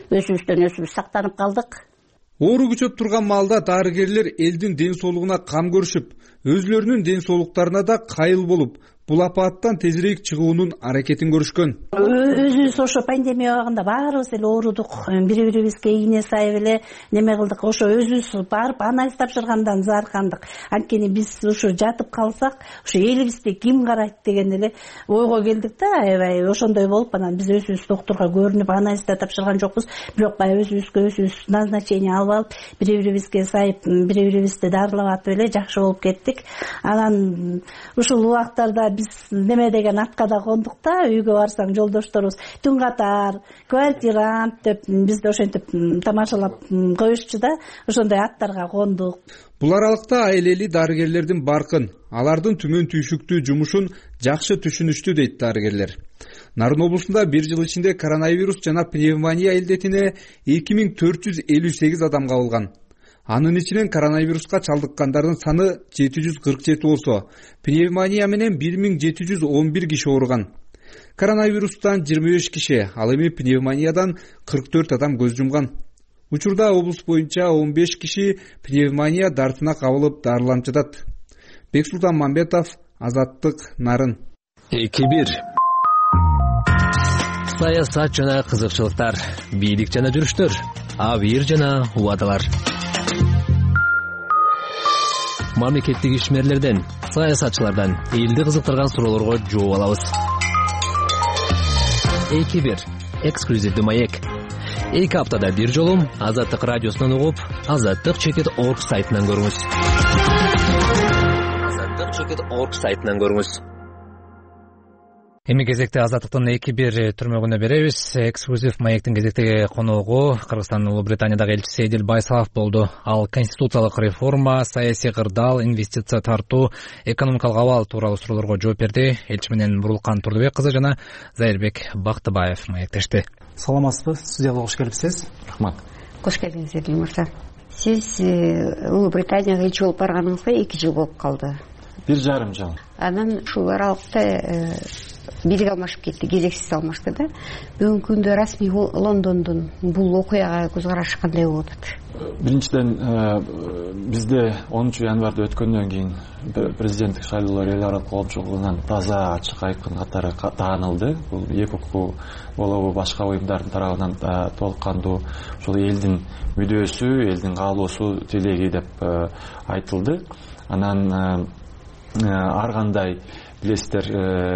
өзүбүз сактанып калдык. Оору күчөп турган маалда дарыгерлер элдин ден соолугуна кам көрүшүп, өзүлөрүнүн ден соолуктарына да кайыл болуп, бул апааттан тезирээк чыгуунун аракетин көрүшкөн. Өзүбүз ошо пандемия убагында баарыбыз эле оорудук. Бири-бирибизге ийне сайып эле неме кылдык. Ошо өзүбүз барып анализ тапшыргандан заркандык. Анткени биз ошо жатып калсак, ошо элибизди ким карайт деген эле ойго келдик да. Аябай ошондой болуп, анан биз өзүбүз доктурга көрүнүп анализ да тапшырган жокпуз. Бирок баягы өзүбүз назначение алып алып, бири-бирибизге сайып, бири-бирибизди дарылап атып эле жакшы болуп кеттик. Анан ушул убактарда биз неме деген атка да кондук да. Үйгө барсаң жолдошторубуз түн катар, квартирант деп бизди ошентип тамашалап коюшчу да. Ошондой аттарга кондук. Бул аралыкта айлели дарыгерлердин баркын, алардын түмөн түйшүктүү жумушун жакшы түшүнүштү дейт дарыгерлер. Нарын облусунда 1 жыл ичинде коронавирус жана пневмония илдетине 2458 адам кабылган. Анын ичинен коронавируска чалдыккандардын саны 747 болсо, пневмония менен 1711 киши ооруган. Коронавирустан 25 киши, ал эми пневмониядан 44 адам көз жумган. Учурда облус боюнча 15 киши пневмония дартына кабылып дарыланып жатат. Бексултан Мамбетов, Азаттык, Нарын. 2-1. Саясат жана кызыкчылыктар, бийлик жана жүрүштөр, абийир жана убадалар. Мамлекеттик ишмерлерден, саясатчылардан элди кызыктырган суроолорго жооп алабыз. 2-1. Эксклюзивдүү маек. 2 аптада бир жолу Азаттык радиосунан угуп, azattik.org сайтынан көрүңүз. azattik.org сайтынан көрүңүз. Эми кезекте Азаттыктын 2-1 түрмөгүнө беребиз. Эксклюзив маектин кезектеги коногу Кыргызстандын Улуу Британиядагы элчиси Эдил Байсалов болду. Ал конституциялык реформа, саясий кырдаал, инвестиция тартуу, экономикалык абал тууралуу суроолорго жооп берди. Элчи менен Бурулкан Турдубек кызы жана Зайырбек Бактыбаев маектешти. Саламатсызбы? Студияга кош келипсиз. Рахмат. Кош келдиңиз, Эдил мырза. Сиз Улуу Британияга элчи болуп барганыңызга 2 жыл болуп калды. 1,5 жыл. Анан ушул аралыкта бийлик алмашып кетти, кезексиз алмашты да. Бүгүнкү күндө расмий Лондондун бул окуяга көз карашы кандай болуп атат? Биринчиден бизде 10 январда өткөндөн кийин президенттик шайлоолор эл аралык коомчулугунан таза, ачык, айкын катары таанылды. Бул ЭКОК болобу башка уюмдардын тарабынан толук кандуу ушул элдин мүдөөсү, элдин каалоосу, тилеги деп айтылды. Анан ар кандай билесиздер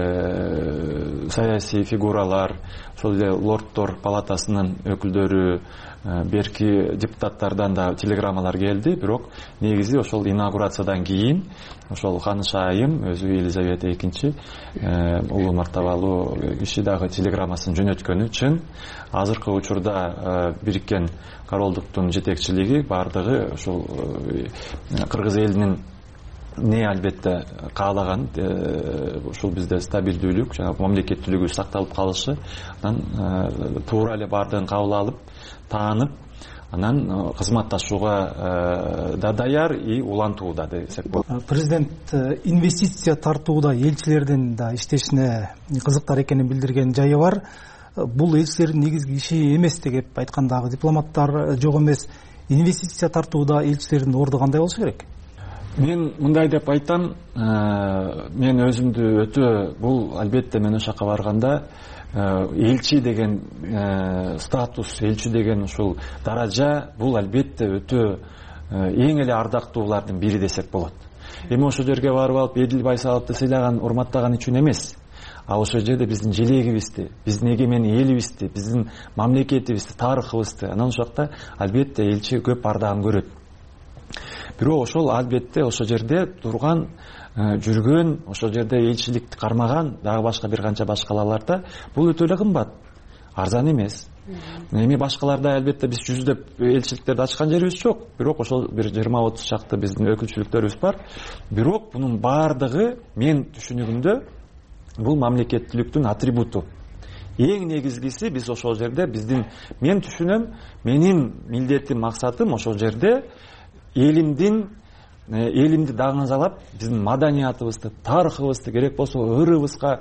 саясий фигуралар, ошол эле лорддор палатасынын өкүлдөрү, берки депутаттардан да телеграммалар келди. Бирок негизи ошол инаугурациядан кийин ошол ханышайым өзү Елизавета II улуу мартабалуу киши дагы телеграммасын жөнөткөнү чын. Азыркы учурда бириккен королдуктун жетекчилиги бардыгы ошол кыргыз элинин албетте каалаган ушул бизде стабилдүүлүк жана мамлекеттүүлүгү сакталып калышы, анан туура эле баардыгын кабыл алып, таанып, анан кызматташууга да даяр и улантууда десек болот. Президент инвестиция тартууда элчилердин да иштешине кызыктар экенин билдирген жайы бар. Бул элчилердин негизги иши эмес деп айткандагы дипломаттар жок эмес. Инвестиция тартууда элчилердин орду кандай болушу керек? Мен мындай деп айтам, мен өзүмдү өтө, бул албетте мен ошол жака барганда элчи деген статус, элчи деген ушул даража, бул албетте өтө эң эле ардактуулардын бири десек болот. Эми ошол жерге барып алып, Эдил Байсаловду сыйлаган, урматтаган үчүн эмес. А ошол жерде биздин желегибизди, биздин эгемендик элибизди, биздин мамлекетибизди, тарыхыбызды, анан ошол жакта албетте элчи көп ардагын көрөт. Бирок ошол албетте ошол жерде турган, жүргөн, ошол жерде элчиликти кармаган дагы башка бир канча башкаларда бул өтө эле кымбат, арзан эмес. Эми башкаларда албетте биз жүздөп элчиликтерди ачкан жерибиз жок, бирок ошол бир 20-30 чакты биздин өкүлчүлүктөрүбүз бар. Бирок бунун баардыгы мен түшүнүгүмдө бул мамлекеттүүлүктүн атрибуту. Эң негизгиси биз ошол жерде мен түшүнөм, менин милдетим, максатым ошол жерде элимди даңазалап, биздин маданиятыбызды, тарыхыбызды, керек болсо ырыбызга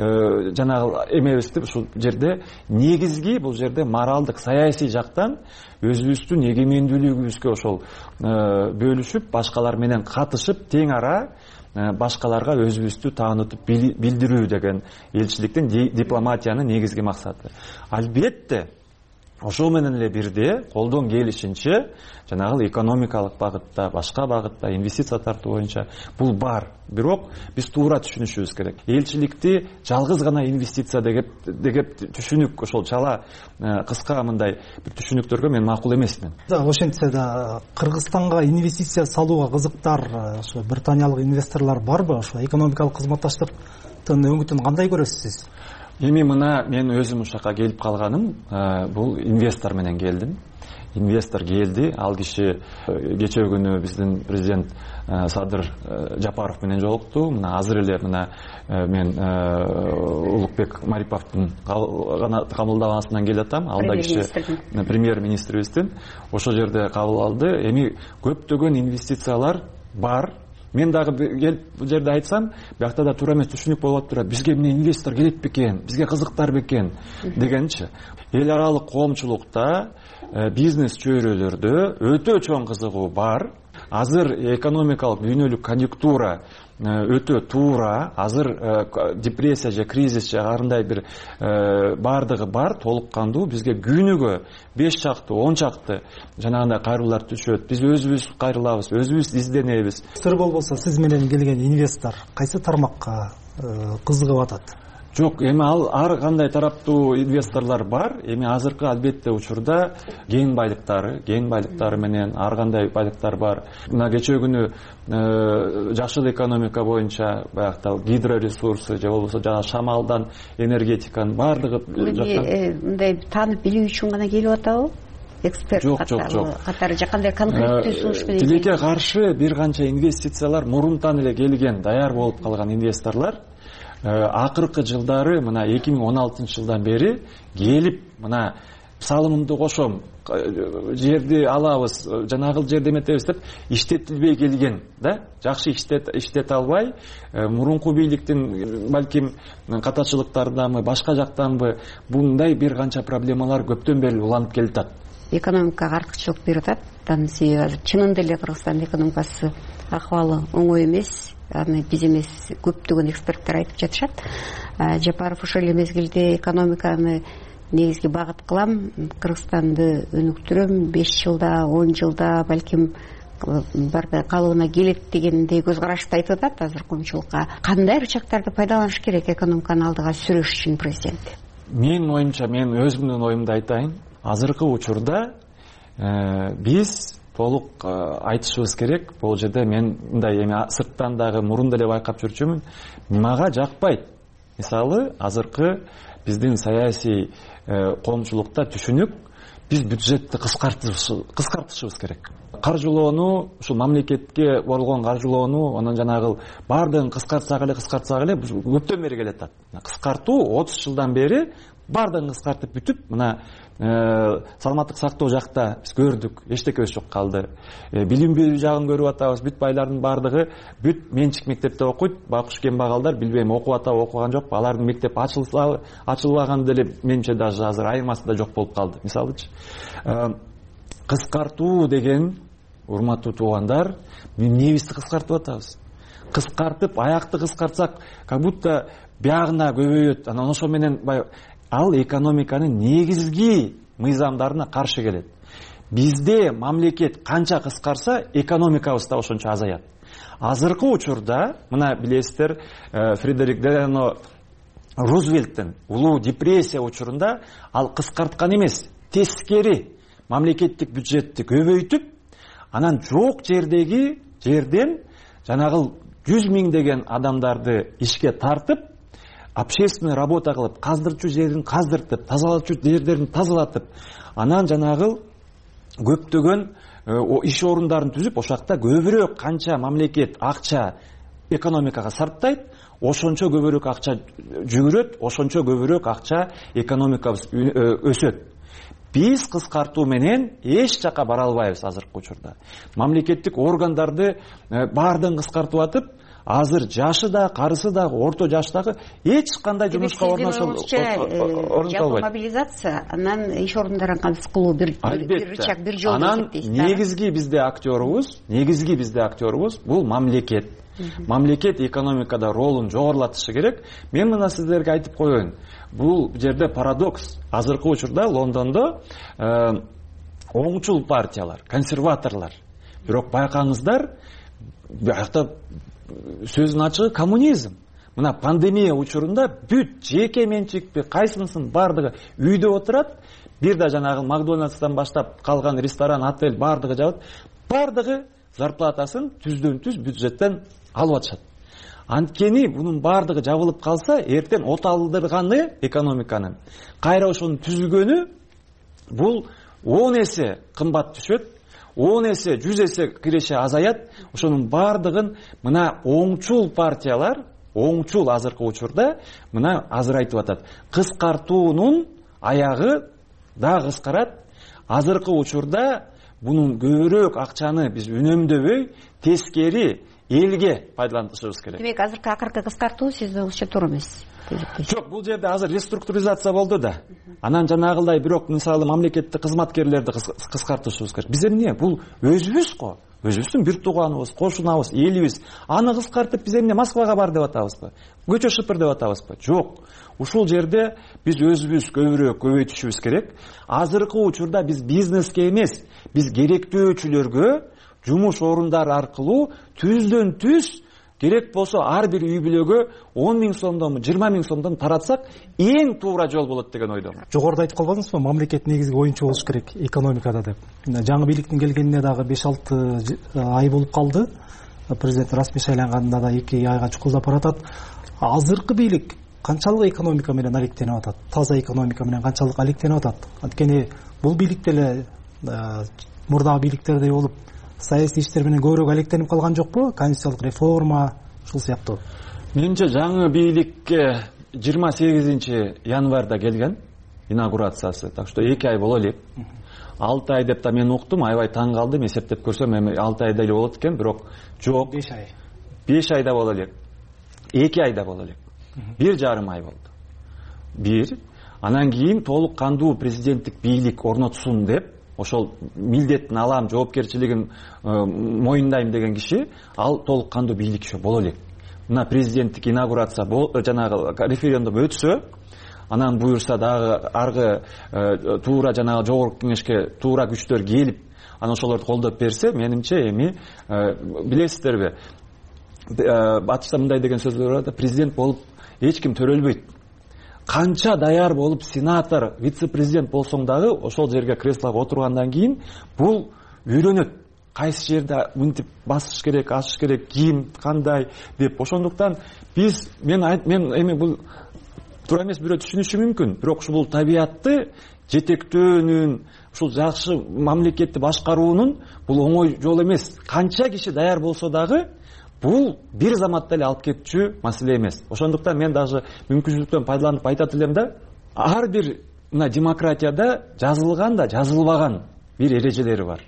жанагы эмебизди ушул жерде негизги, бул жерде моралдык, саясий жактан өзүбүздүн эгемендүүлүгүбүзгө ошол бөлүшүп, башкалар менен катышып, тең ара башкаларга өзүбүздү таанытып билдирүү деген элчиликтин, дипломатиянын негизги максаты. Албетте ошол менен эле бирде колдон келишинче жанагы экономикалык багытта, башка багытта инвестиция тартуу боюнча бул бар. Бирок биз туура түшүнүшүбүз керек. Элчиликти жалгыз гана инвестиция деп түшүнүк, ошол чала кыска мындай бир түшүнүктөргө мен макул эмесмин. Ошентсе да Кыргызстанга инвестиция салууга кызыктар ошо британиялык инвесторлор барбы? Ошо экономикалык кызматташтыктын өңүтүн кандай көрөсүз? Эми мына мен өзүм ушул жака келип калганым, бул инвестор менен келдим. Инвестор келди, ал киши кечээ күнү биздин президент Садыр Жапаров менен жолукту. Мына азыр эле мен Улукбек Мариповдун кабылдагансынан келип атам. Ал да киши премьер-министрибиздин ошол жерде кабыл алды. Эми көптөгөн инвестициялар бар. Мен дагы келип бул жерде айтсам, биякта да туура эмес түшүнүк болуп турат. Бизге эмне инвестор келет бекен, бизге кызыктар бекен дегенчи. Эл аралык коомчулукта, бизнес чөйрөлөрдө өтө чоң кызыгуу бар. Азыр экономикалык дүйнөлүк конъюнктура өтө туура. Азыр депрессия же кризис же кандай бир бардыгы бар, толук кандуу. Бизге күнүгө 5 чакты, 10 чакты жанагындай кайрылуулар түшөт. Биз өзүбүз кайрылабыз, өзүбүз изденебиз. Сыр болбосо сиз менен келген инвестор кайсы тармакка кызыгып атат? Жок, эми ар кандай тараптуу инвесторлор бар. Эми азыркы албетте учурда кен байлыктары менен ар кандай байлыктар бар. Мына кечээ күнү жашыл экономика боюнча баягы гидроресурсы же болбосо жана шамалдан энергетиканын баардыгы мындай таанып билүү үчүн гана келип атабы? Эксперт катары же кандай конкреттүү сунуш менен? Тилекке каршы бир канча инвестициялар мурунтан эле келген, даяр болуп калган инвесторлор акыркы жылдары мына 2016-жылдан бери келип, мына салымымды кошом, жерди алабыз, жанагыл жерди эметебиз деп иштетилбей келген, да? Жакшы иштете албай, мурунку бийликтин балким катачылыктарынданбы, башка жактанбы мындай бир канча проблемалар көптөн бери уланып келатат. Экономикага аркычылык берип атат. Себеби чынында эле Кыргызстандын экономикасы акыбалы оңой эмес. Аны биз эмес, көптөгөн эксперттер айтып жатышат. Жапаров ошол эле мезгилде экономиканы негизги багыт кылам, Кыргызстанды өнүктүрөм, 5 жылда, 10 жылда балким барда калыбына келет дегендей көз карашты айтып атат азыр коомчулукка. Кандай рычагтарды пайдаланыш керек экономиканы алдыга сүрүш үчүн президент? Менин оюмча, мен өзүмдүн оюмду айтайын. Азыркы учурда биз толук айтышыбыз керек. Бул жерде мен мындай эми сырттан дагы мурун деле байкап жүрчүмүн. Мага жакпайт. Мисалы, азыркы биздин саясий коомчулукта түшүнүк биз бюджетти кыскартышыбыз керек. Каржылоону, ушул мамлекетке болгон каржылоону, анан жанагы баардыгын кыскартсак эле көптөн бери келе атат. Кыскартуу 30 жылдан бери баардыгын кыскартып бүтүп, мына саламаттык сактоо жакта биз көрдүк, эчтекебиз жок калды. Билим берүү жагын көрүп атабыз, бүт байлардын баардыгы бүт менчик мектепте окуйт, бакуш кембагалдар билбейм окуп атабы, окуган жокпу, алардын мектеп ачылбаган деле менимче даже азыр айырмасы да жок болуп калды. Мисалычы, кыскартуу деген, урматтуу туугандар, эмнебизди кыскартып атабыз? Кыскартып, аякты кыскартсак, как будто биягына көбөйөт. Анан ошо менен ал экономиканын негизги мыйзамдарына каршы келет. Бизде мамлекет канча кыскарса, экономикабыз да ошончо азаят. Азыркы учурда, мына билесиздер, Фредерик Делано Рузвельттин улуу депрессия учурунда ал кыскарткан эмес, тескери мамлекеттик бюджетти көбөйтүп, анан жок жерден жанагы 100 миңдеген адамдарды ишке тартып, общественный работа кылып, каздырчу жерин каздыртып, тазалачу жерлерин тазалатып, анан жанагы көптөгөн иш орундарын түзүп, ошакта көбүрөөк канча мамлекет акча экономикага сарптайт, ошончо көбүрөөк акча жүгүрөт, ошончо көбүрөөк акча экономикабыз өсөт. Биз кыскартуу менен эч жака бара албайбыз азыркы учурда. Мамлекеттик органдарды баардыгын кыскартып атып, азыр жашы да, карысы да, орто жаштагы эч кандай жумушка орношо жалпы мобилизация, анан иш орундарын кантип кылуу бир рычаг, бир жол дейсиз. Анан негизги бизде актерубуз бул мамлекет. Мамлекет экономикада ролун жогорулатышы керек. Мен мына сиздерге айтып коеюн. Бул жерде парадокс. Азыркы учурда Лондондо оңчул партиялар, консерваторлар. Бирок байкаңыздар, биякта сөзүн ачыгы коммунизм. Мына пандемия учурунда бүт жеке менчикпи, кайсынысын бардыгы үйдө отурат, бир да жанагы Макдональдстан баштап калган ресторан, отель бардыгы жабыт, бардыгы зарплатасын түздөн-түз бюджеттен алып атышат. Анткени бунун бардыгы жабылып калса, эртең оталдырганы экономиканын, кайра ошонун түзүлгөнү бул 10 эсе кымбат түшөт, 10 эсе, 100 эсе киреше азаят. Ошонун бардыгын мына оңчул партиялар, оңчул азыркы учурда мына азыр айтып атат. Кыскартуунун аягы да кыскарат. Азыркы учурда бунун көбүрөөк акчаны биз үнөмдөбөй, тескери элге пайдаланышыбыз керек. Демек, азыркы акыркы кыскартуу сизде ошо туура эмес. Жок, бул жерде азыр реструктуризация болду да. Анан жанагылдай бирок мисалы мамлекеттик кызматкерлерди кыскартышыбыз керек. Биз эмне? Бул өзүбүз го. Өзүбүздүн бир тууганыбыз, кошунабыз, элибиз. Аны кыскартып биз эмне Москвага бар деп атабызбы? Көчө шыпыр деп атабызбы? Жок. Ушул жерде биз өзүбүз көбөйтүшүбүз керек. Азыркы учурда биз бизнеске эмес, биз керектөөчүлөргө жумуш орундары аркылуу түздөн түз керек болсо ар бир үй бүлөгө 10 миң сомдон, 20 миң сомдон таратсак эң туура жол болот деген ойдомун. Жогоруда айтып калбадыңызбы, мамлекет негизги оюнчу болуш керек экономикада деп. Жаңы бийликтин келгенине дагы 5-6 ай болуп калды. Президент расмий шайланганына да 2 айга чукулдап баратат. Азыркы бийлик канчалык экономика менен алектенип атат? Таза экономика менен канчалык алектенип атат? Анткени бул бийлик деле мурдагы бийликтердей болуп саясий иштер менен көбүрөөк алектенип калган жокпу? Конституциялык реформа ушул сыяктуу. Менимче жаңы бийликке 28 январда келген инаугурациясы. Так что 2 ай боло элек. 6 ай деп да мен уктум, аябай таң калдым. Эсептеп көрсөм эми 6 айда эле болот экен, бирок жок. 5 ай. 5 айда боло элек. 2 айда боло элек. 1,5 ай болду. Бир. Анан кийин толук кандуу президенттик бийлик орнотсун деп, ошол милдеттин алам, жоопкерчилигин моюндайм деген киши, ал толук кандуу бийлик ошо боло элек. Мына президенттик инаугурация жанагы референдум өтсө, анан буюрса дагы аргы туура жанагы жогорку кеңешке туура күчтөр келип, анан ошолорду колдоп берсе, менимче эми билесиздерби, батышта мындай деген сөздөр бар, президент болуп эч ким төрөлбөйт. Канча даяр болуп сенатор, вице-президент болсоң дагы ошол жерге креслого отургандан кийин бул үйрөнөт. Кайсы жерде мынтип басыш керек, ашыш керек, ким кандай деп. Ошондуктан биз мен эми бул туура эмес бирөө түшүнүшү мүмкүн, бирок ушул табиятты жетектөөнүн, ушул жакшы мамлекетти башкаруунун бул оңой жол эмес. Канча киши даяр болсо дагы бул бир заматта эле алып кетчү маселе эмес. Ошондуктан мен даже мүмкүнчүлүктөн пайдаланып айтат элем да, ар бир мына демократияда жазылган да жазылбаган бир эрежелери бар.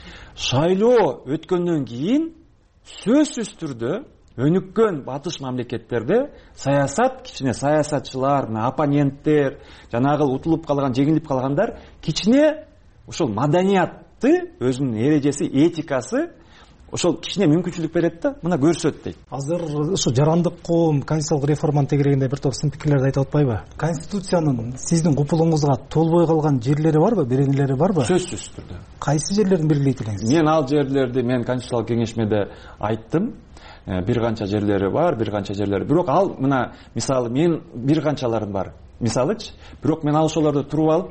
Шайлоо өткөндөн кийин сөзсүз түрдө өнүккөн батыш мамлекеттерде саясат, кичине саясатчылар, оппоненттер, жанагы утулуп калган, жеңилип калгандар кичине ошол маданиятты, өзүнүн эрежеси, этикасы ошол кичине мүмкүнчүлүк берет да, мына көрсөт дейт. Азыр ушу жарандык коом конституциялык реформаны тегерегенде бир топ сын пикирлерди айтып атпайбы? Конституциянын сиздин купулуңузга толбой калган жерлери барбы, белгилери барбы? Сөзсүз түрдө. Кайсы жерлерин белгилейт элеңиз? Мен ал жерлерди конституциялык кеңешмеде айттым. Бир канча жерлери бар, бир канча жерлери. Бирок ал мына мисалы мен бир канчаларым бар. Мисалычы, бирок мен ал ошолорду туруп алып,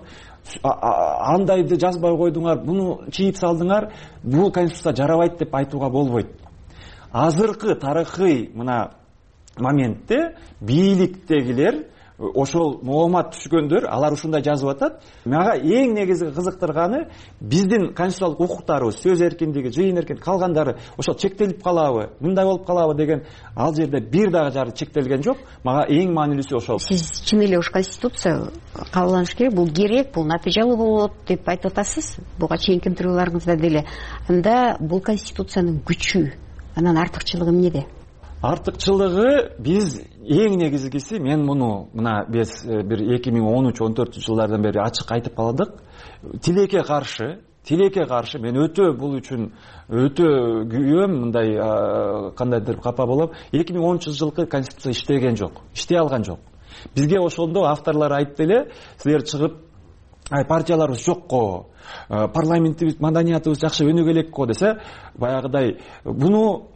андайды жазбай койдуңар, буну чийип салдыңар, бул конституция жарабайт деп айтууга болбойт. Азыркы тарыхый мына моментте бийликтегилер ошол маалымат түшкөндөр, алар ушундай жазып атат. Мага эң негизи кызыктырганы биздин конституциялык укуктарыбыз, сөз эркиндиги, жыйын эркиндиги калгандары ошол чектелип калабы, мындай болуп калабы деген ал жерде бир дагы жары чектелген жок. Мага эң маанилүүсү ошол. Сиз чын эле ушу конституция кабылданыш керек, бул керек, бул натыйжалуу болот деп айтып атасыз. Буга чейинки интервьюларыңызда деле. Анда бул конституциянын күчү, анан артыкчылыгы эмнеде? Артыкчылыгы биз эң негизгиси, мен муну мына биз бир 2013-14 жылдардан бери ачык айтып калдык. Тилекке каршы мен өтө бул үчүн өтө күйөм, мындай кандайдыр капа болом. 2013 жылкы конституция иштеген жок, иштей алган жок. Бизге ошондо авторлор айтты эле, силер чыгып партияларыбыз жокко, парламентибиз, маданиятыбыз жакшы өнүгө элекко десе, баягыдай буну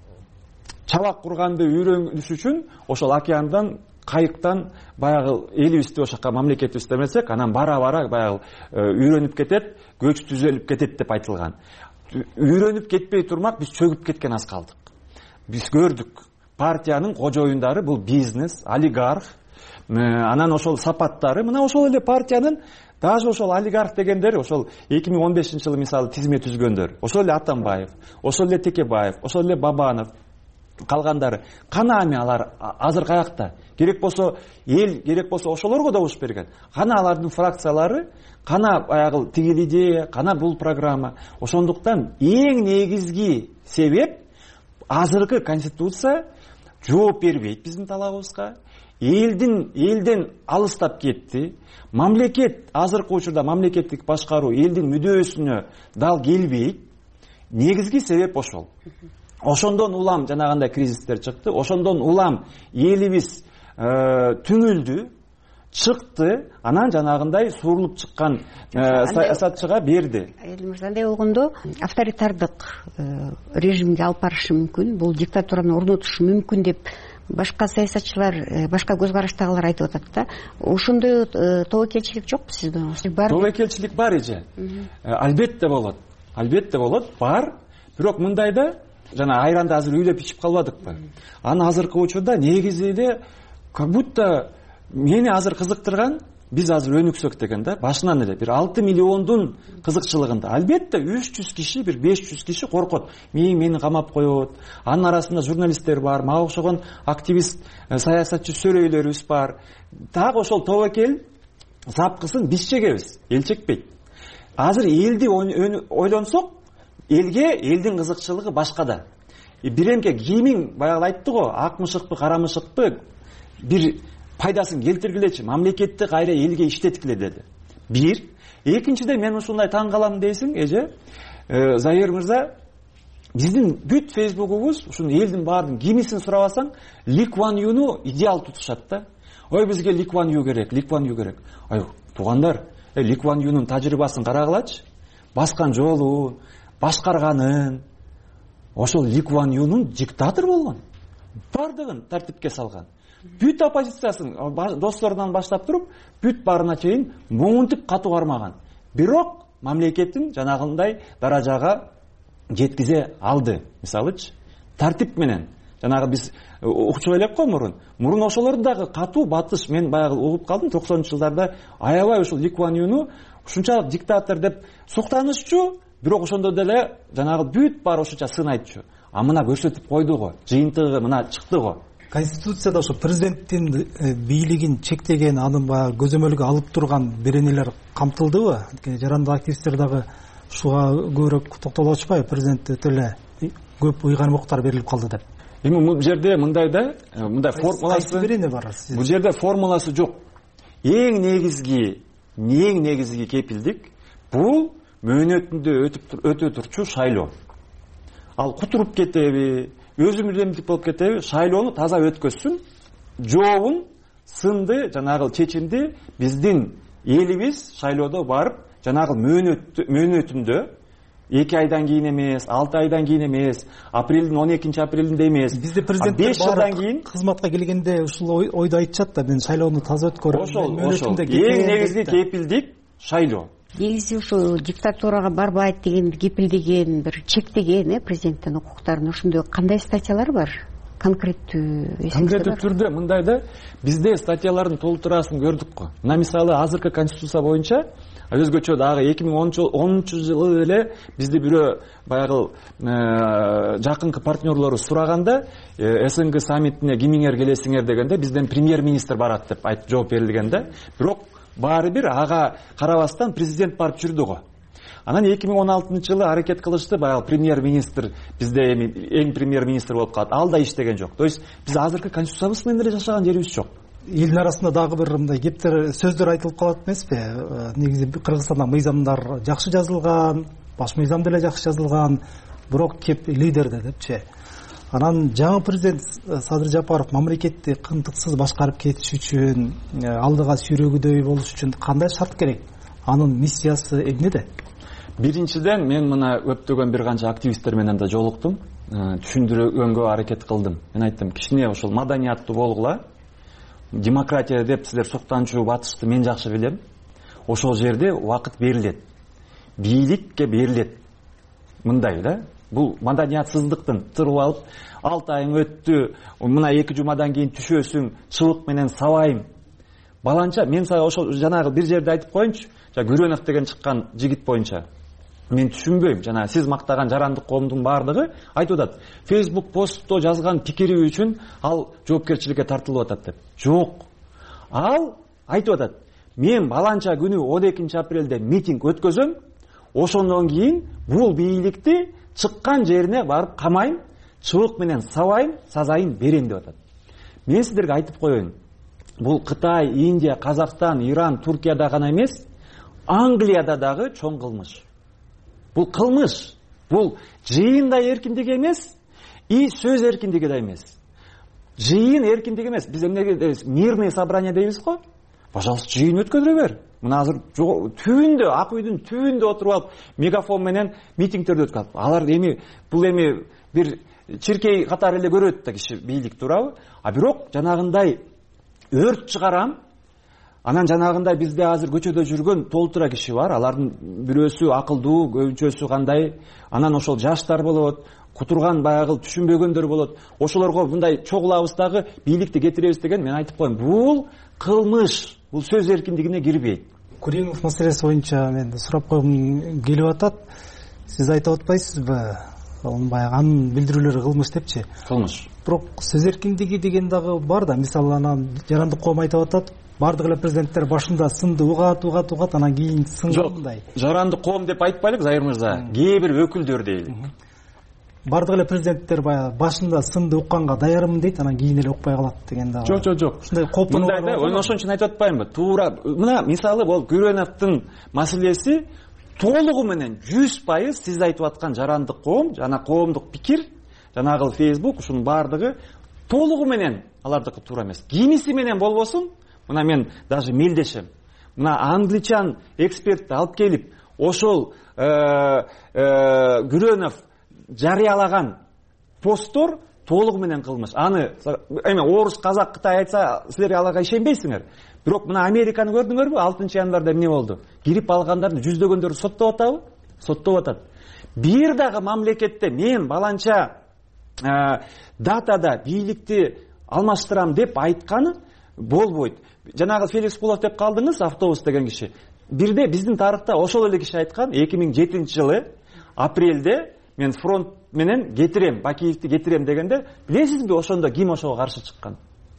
чабак курганды үйрөнүш үчүн ошол океандан, кайыктан баягы элибизди ошока мамлекетибизди эмесек, анан бара-бара баягы үйрөнүп кетет, көч түзөлүп кетет деп айтылган. Үйрөнүп кетпей турмак биз чөгүп кеткен аз калдык. Биз көрдүк, партиянын кожоюндары бул бизнес, олигарх, анан ошол сапаттары, мына ошол эле партиянын даже ошол олигарх дегендер, ошол 2015-жылы мисалы тизме түзгөндөр, ошол эле Атамбаев, ошол эле Текебаев, ошол эле Бабанов, калгандары кана эми алар азыр каякта? Керек болсо эл, керек болсо ошолорго добуш берген. Кана алардын фракциялары, кана баягы тигил идея, кана бул программа. Ошондуктан эң негизги себеп азыркы конституция жооп бербейт биздин талабыбызга. Элден алыстап кетти. Мамлекет азыркы учурда мамлекеттик башкаруу элдин мүдөөсүнө дал келбейт. Негизги себеп ошол. Ошондон улам жанагындай кризистер чыкты. Ошондон улам элибиз түңүлдү, чыкты. Анан жанагындай сурулуп чыккан саясатчыга берди. Мырзандай болгондо авторитардык режимге алып барышы мүмкүн, бул диктатураны орнотушу мүмкүн деп башка саясатчылар, башка көз караштагылар айтып атат да. Ошондой тобокелчилик жокпу сизде? Тобокелчилик бар эже. Албетте болот. Албетте болот, бар. Бирок мындайда жана айранды азыр үйлөп ичип калбадыкпы? Аны азыркы учурда негизи эле как будто мени азыр кызыктырган, биз азыр өнүксөк деген да, башынан эле бир 6 миллиондун кызыкчылыгында. Албетте 300 киши, бир 500 киши коркот. Мени камап коет. Анын арасында журналисттер бар, мага окшогон активист, саясатчы сөрөйлөрүбүз бар. Так ошол тобокел запкысын биз чегебиз, эл чекпейт. Азыр элди ойлонсок, элдин кызыкчылыгы башкада. Биремке кийимиң баягы айтты го, ак мышыкпы, кара мышыкпы бир пайдасын келтиргилечи, мамлекетти кайра элге иштеткиле деди. Бир. Экинчиде мен ушундай таң калам дейсиң, эже. Заир мырза, биздин бүт фейсбугубуз, ушун элдин баардын кимисин сурабасаң, Ли Куан Юну идеал тутушат да. Ой, бизге Ли Куан Ю керек, Ли Куан Ю керек. Ай, туугандар, Ли Куан Юнун тажрыйбасын карагылачы. Баскан жолун, башкарганын. Ошол Ли Куан Юнун диктатор болгон. Бардыгын тартипке салган. Бүт оппозициясын досторунан баштап туруп, бүт барына чейин моунтип катуу бармаган. Бирок мамлекеттин жанагындай даражага жеткизе алды. Мисалычы, тартип менен жанагы биз укчубай элек го мурун ошолор дагы катуу батыш. Мен баягы угуп калдым 90-жылдарда аябай ушул Ли Куан Юну ушунчалык диктатор деп суктанышчу, бирок ошондо деле жанагы бүт баары ошонча сынайтчу. А мына көрсөтүп койду го, жыйынтыгы мына чыкты го. Конституцияда ошо президенттин бийлигин чектеген, анын баягы көзөмөлгө алып турган беренелер камтылдыбы? Анткени жарандык активисттер дагы ушуга көбүрөөк токтолуп атышпайбы? Президент өтө эле көп уйганмактар берилип калды деп. Эми бул жерде мындай формуласы берене бар. Бул жерде формуласы жок. Эң негизги кепилдик бул мөөнөтүндө өтө турчу шайлоо. Ал кутуруп кетеби, өзүмүрдемдик болуп кетеби, шайлоону таза өткөзсүн, жообун, сынды, жанагы чечимди биздин элибиз шайлоодо барып, жанагы мөөнөтүндө 2 айдан кийин эмес, 6 айдан кийин эмес, апрелдин 12 апрелинде эмес, бизде президенттер 5 жылдан кийин кызматка келгенде ушул ойду айтышат да, мен шайлоону таза өткөрөм. Ошол эң негизги кепилдик шайлоо. Негизи ушу диктатурага барбайт деген кепилдеген, бир чектеген президенттин укуктарын ошондой кандай статьялар бар? Конкреттүү түрдө мындай да, бизде статьялардын толтурасын көрдүк го. Мына мисалы азыркы конституция боюнча өзгөчө дагы 2010 эле бизди бирөө баягы жакынкы партнерлору сураганда, СНГ саммитине кимиңер келесиңер дегенде бизден премьер-министр барат деп айтып жооп берилгенде, бирок баары бир ага карабастан президент барып жүрдү го. Анан 2016-жылы аракет кылышты, баягы премьер-министр бизде эң премьер-министр болуп калат. Ал да иштеген жок. То есть биз азыркы конституциябыз менен эле жашаган жерибиз жок. Элдин арасында дагы бир мындай кептер сөздөр айтылып калат эмеспи? Негизи Кыргызстанда мыйзамдар жакшы жазылган, баш мыйзам деле жакшы жазылган, бирок кеп лидерде депчи. Анан жаңы президент Садыр Жапаров мамлекетти кынтыксыз башкарып кетиш үчүн, алдыга сүйрөгүдөй болуш үчүн кандай шарт керек? Анын миссиясы эмнеде? Биринчиден мен мына көптөгөн бир канча активисттер менен да жолуктум, түшүндүргөнгө аракет кылдым. Мен айттым, кичине ошол маданияттуу болгула. Демократия деп силер соктанчу батышты мен жакшы билем. Ошол жерде убакыт берилет. Бийликке берилет. Мындай да. Бул маданиятсыздыктын тырып алып, 6 айың өттү, мына 2 жумадан кийин түшөсүң, чыбык менен сабайым. Баланча мен сага ошол жанагы бир жерде айтып коеюнчу, Гүрөнов деген чыккан жигит боюнча. Мен түшүнбөйм, жана сиз мактаган жарандык коомдун баардыгы айтып атат. Facebook постто жазган пикири үчүн ал жоопкерчиликке тартылып атат деп. Жок. Ал айтып атат. Мен баланча күнү 12 апрелде митинг өткөзөм. Ошондон кийин бул бийликти чыккан жерине барып камайм, чыбык менен сабайм, сазайын берем деп атат. Мен сиздерге айтып коеюн. Бул Кытай, Индия, Казакстан, Иран, Туркияда гана эмес, Англияда дагы чоң кылмыш. Бул кылмыш. Бул жыйын да эркиндиги эмес, и сөз эркиндиги да эмес. Жыйын эркиндиги эмес. Биз эмнеге дейбиз? Мирный собрание дейбиз го? Пожалуйста, жыйын өткөзө бер. Мына азыр түбүндө, Ак үйдүн түбүндө отуруп алып, мегафон менен митингтерди өткөрүп. Алар бул бир чиркей катары эле көрөт да киши бийлик туурабы? А бирок жанагындай өрт чыгарам. Анан жанагындай бизде азыр көчөдө жүргөн толтура киши бар. Алардын бирөөсү акылдуу, көбүнчөсү кандай? Анан ошол жаштар болот, кутурган баягы түшүнбөгөндөр болот. Ошолорго мындай чогулабыз дагы бийликти кетиребиз деген мен айтып коем. Бул кылмыш. Бул сөз эркиндигине кирбейт. Куренов маселеси боюнча мен сурап койгум келип атат. Сиз айтып атпайсызбы? Баягы анын билдирүүлөрү кылмыш депчи. Кылмыш. Бирок сөз эркиндиги деген дагы бар да. Мисалы анан жарандык коом айтып атат. Бардык эле президенттер башында сынды угат, анан кийин сынгандай. Жарандык коом деп айтпайлык, Зайыр мырза. Кээ бир өкүлдөр дейли. Бардык эле президенттер баягы башында сынды укканга даярмын дейт, анан кийин эле укпай калат деген да. Жок. Ушундай кооптонуу бар. Мындай ошон үчүн айтып атпаймынбы? Туура. Мына мисалы бул Гүрөновдун маселеси толугу менен 100% сиз айтып аткан жарандык коом, жана коомдук пикир, жанагы Facebook ушунун баардыгы толугу менен алардыкы туура эмес. Кимиси менен болбосун, мына мен даже мелдешем. Мына англичан экспертти алып келип, ошол Гүрөнов жарыялаган посттор толугу менен кылмыш. Аны орус, казак, кытай айтса, силер аларга ишенбейсиңер. Бирок мына Американы көрдүңөрбү? 6 январда эмне болду? Кирип алгандардын жүздөгөндөрү соттоп атат. Бир дагы мамлекетте мен баланча датада бийликти алмаштырам деп айтканы болбойт. Жанагы Феликс Кулов деп калдыңыз, автобус деген киши. Бирде биздин тарыхта ошол эле киши айткан 2007-жылы апрелде мен фронт менен кетирем, Бакиевди кетирем дегенде, билесизби ошондо ким ошого каршы чыккан?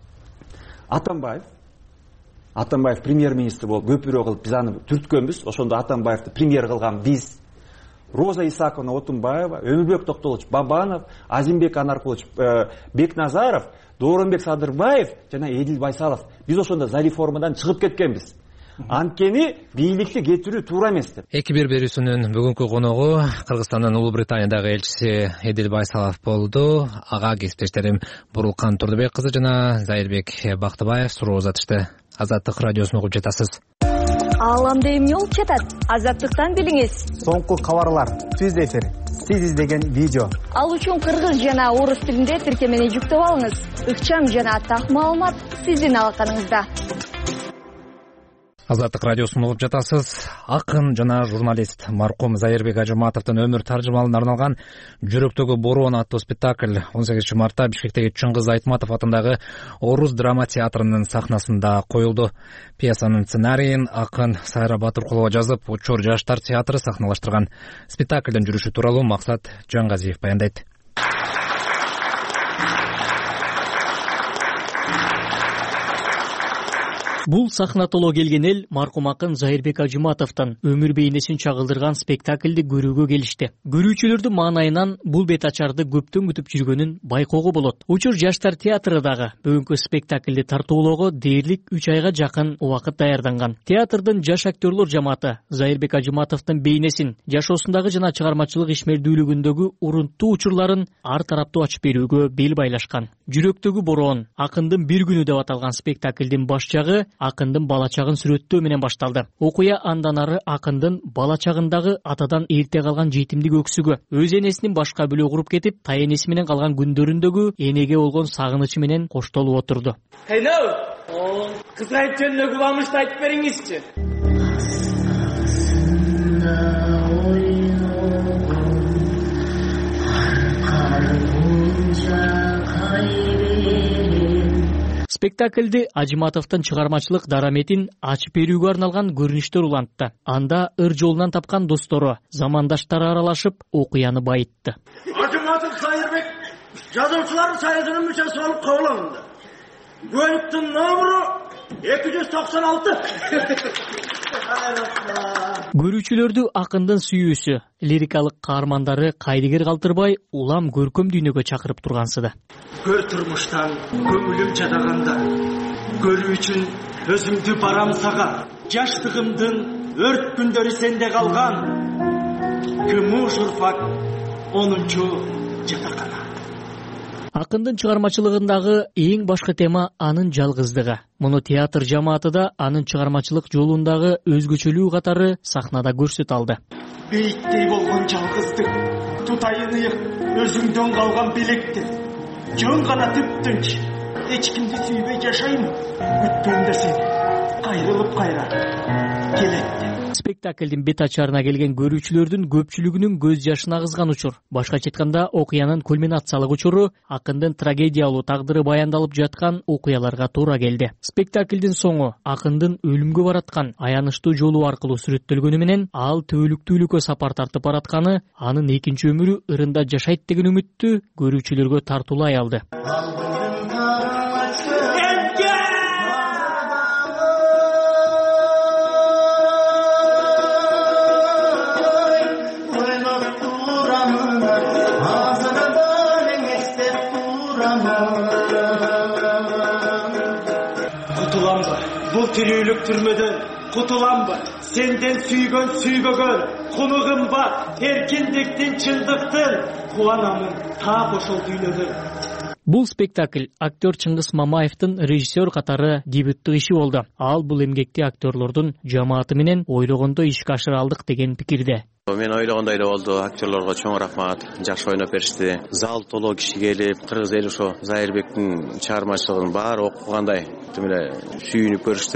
Атамбаев премьер-министр болуп көпүрө кылып биз аны түрткөнбүз. Ошондо Атамбаевди премьер кылган биз. Роза Исаковна Отунбаева, Өмүрбек Токтолович Бабанов, Азимбек Анаркулович Бекназаров, Дооронбек Садырбаев жана Эдил Байсалов. Биз ошондо за реформадан чыгып кеткенбиз. Анткени бийликти кетирүү туура эмес деп. Эки берүүсүнүн бүгүнкү коногу Кыргызстандын Улуу Британиядагы элчиси Эдил Байсалов болду. Ага кесиптештерим Бурулкан Турдубек кызы жана Зайырбек Бактыбаев суроо узатышты. Азаттык радиосун угуп жатасыз. Ааламда эмне болуп жатат? Азаттыктан билиңиз. Соңку кабарлар, түз эфир, сиз издеген видео. Ал үчүн кыргыз жана орус тилинде тиркемени жүктөп алыңыз. Ыкчам жана так маалымат сиздин алаканыңызда. Азаттык радиосун угуп жатасыз. Акын жана журналист маркум Зайырбек Ажыматовдун өмүр таржымалына арналган Жүрөктөгү бороон аттуу спектакль 18 мартта Бишкектеги Чыңгыз Айтматов атындагы Орус драма театрынын сахнасында коюлду. Пьесанын сценарийин акын Сайра Батыркулова жазып, Учур жаштар театры сахналаштырган. Спектаклдин жүрүшү тууралуу Максат Жангазиев баяндайт. Бул сахна толо келген эл маркум акын Зайырбек Ажыматовдун өмүр бейнесин чагылдырган спектаклди көрүүгө келишти. Көрүүчүлөрдүн маанайынан бул бет ачарды көптөн күтүп жүргөнүн байкоого болот. Учур жаштар театры дагы бүгүнкү спектаклди тартуулоого дээрлик 3 айга жакын убакыт даярданган. Театрдын жаш актерлор жамааты Зайырбек Ажыматовдун бейнесин, жашоосундагы жана чыгармачылык ишмердүүлүгүндөгү урунттуу учурларын ар тараптуу ачып берүүгө бел байлашкан. Жүрөктөгү бороон акындын бир күнү деп аталган спектаклдин баш жагы акындын бала чагын сүрөттөө менен башталды. Окуя андан ары акындын бала чагындагы атадан эрте калган жетимдик өксүгү, өз энесинин башка бөлө куруп кетип, тай энеси менен калган күндөрүндөгү энеге болгон сагынычы менен коштолуп отурду. Кызайып жөнүнө куламышты айтып бериңизчи. Спектаклди Ажыматовдун чыгармачылык дараметин ачып берүүгө арналган көрүнүштөр улантты. Анда ыр жолунан тапкан достору, замандаштары аралашып, окуяны байытты. Ажыматов Зайырбек жазуучулар союзунун мүчөсү болуп кабыл алынды. Бөлүктүн номеру 296. Көрүүчүлөрдү акындын сүйүүсү, лирикалык каармандары Кайдыгер Калтырбай улам көркөм дүйнөгө чакырып тургансыды. Көр турмуштан көңүлүм жадаганда, көрүү үчүн өзүңдү барам сага. Жаштыгымдын өрт күндөрү сенде калган. Күмүш урпак 10-чу жатакана. Акындын чыгармачылыгындагы эң башкы тема анын жалгыздыгы. Муну театр жамааты да анын чыгармачылык жолундагы өзгөчөлүгү катары сахнада көрсөтө алды. Бейиттей болгон жалгыздык, тутайын ыйык өзүңдөн калган белектер. Жөн гана түптүнч, эч кимди сүйбөй жашайм, күткөндө сен кайрылып кайра келет. Спектаклдин бет ачарына келген көрүүчүлөрдүн көпчүлүгүнүн көз жашын агызган учур. Башкача айтканда, окуянын кульминациялык учуру акындын трагедиялуу тагдыры баяндалып жаткан окуяларга туура келди. Спектаклдин соңу акындын өлүмгө бараткан аянычтуу жолу аркылуу сүрөттөлгөнү менен ал төөлүктүүлүккө сапар тартып баратканы, анын экинчи өмүрү ырында жашайт деген үмүттү көрүүчүлөргө тартуулай алды. Бул тирүүлүк түрмөдөн кутуламбы? Сенден сүйгөн сүйбөгөн, куну кымбат, эркиндиктин, чындыктын, кубанамын так ошол дүйнөгө. Бул спектакль актер Чыңгыз Мамаевдин режиссер катары дебюттук иши болду. Ал бул эмгекти актерлордун жамааты менен ойлогондо ишке ашыра алдык деген пикирде. Мен ойлогондой эле болду. Актерлорго чоң рахмат. Жакшы ойноп беришти. Зал толо киши келип, кыргыз эли ошо Зайырбектин чыгармачылыгын баары окугандай эле сүйүнүп көрүштү.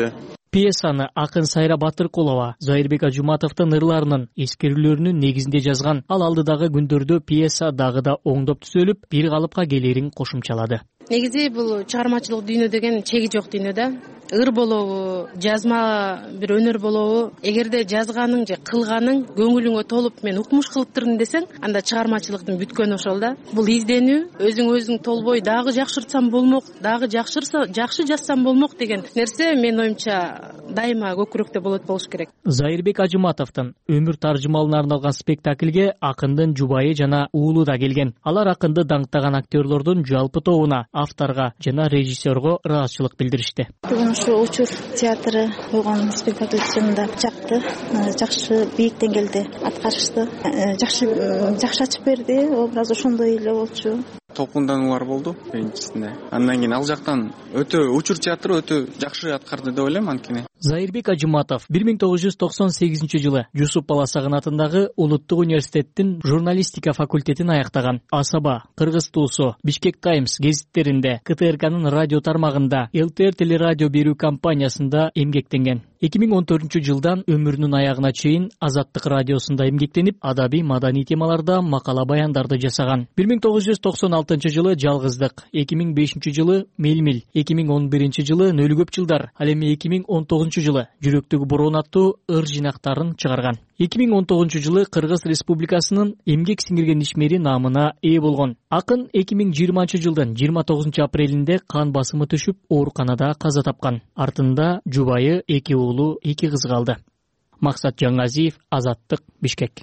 Пьесаны акын Сайра Батыркулова Зайырбек Ажыматовдун ырларынын эскерүүлөрүнүн негизинде жазган. Ал алдыдагы күндөрдө пьеса дагы да оңдоп түзөлүп, бир калыпка келерин кошумчалады. Негизи бул чыгармачылык дүйнө деген чеги жок дүйнө да. Ыр болобу, жазма бир өнөр болобу, эгерде жазганың же кылганың көңүлүңө толуп мен укмуш кылып турдум десең, анда чыгармачылыктын бүткөнү ошол да. Бул изденүү, өзүң толбой дагы жакшыртсам болмок, дагы жакшы жазсам болмок деген нерсе менин оюмча дайыма көкүрөктө болуш керек. Зайырбек Ажыматовдун өмүр таржымалына арналган спектакльге акындын жубайы жана уулу да келген. Алар акынды даңктаган актерлордун жалпы тобуна, авторго жана режиссерго ыраазычылык билдиришти. Учур театры койгон спектакль чынында жакты, жакшы бийик деңгээлде аткарышты, жакшы ачып берди, образ ошондой эле болчу. Толкундануулар болду биринчисинде. Андан кийин ал жактан өтө учур театры өтө жакшы аткарды деп ойлойм анткени. Зайырбек Ажыматов 1998-жылы Жусуп Баласагын атындагы Улуттук университеттин журналистика факультетин аяктаган. Асаба, Кыргыз Туусу, Бишкек Таймс гезиттеринде, КТРКнын радио тармагында, ЛТР телерадио берүү компаниясында эмгектенген. 2014-жылдан өмүрүнүн аягына чейин Азаттык радиосунда эмгектенип, адабий маданий темаларда макала баяндарды жасаган. 1996-жылы Жалгыздык, 2005-жылы Мелмил, 2011-жылы Нөлгөп жылдар, ал эми 2019-жылы Жүрөктөгү бороон аттуу ыр жинактарын чыгарган. 2019-жылы Кыргыз Республикасынын эмгек сиңирген ишмери наамына ээ болгон. Акын 2020-жылдын 29-апрелинде кан басымы түшүп, ооруканада каза тапкан. Артында жубайы, 2 уулу, 2 кыз калды. Максат Жаңазиев, Азаттык, Бишкек.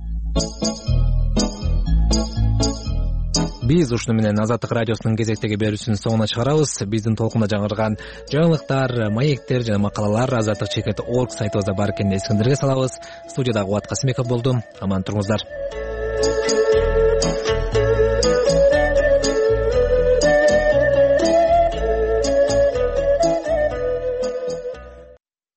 Биз ушуну менен Азаттык радиосунун кезектеги берүүсүнүн соңуна чыгарабыз. Биздин толкунда жаңырган жаңылыктар, маектер жана макалалар azattik.org сайтыбызда бар экенин эсиңиздерге салабыз. Студияда Кубат Касымбеков болду. Аман туруңуздар.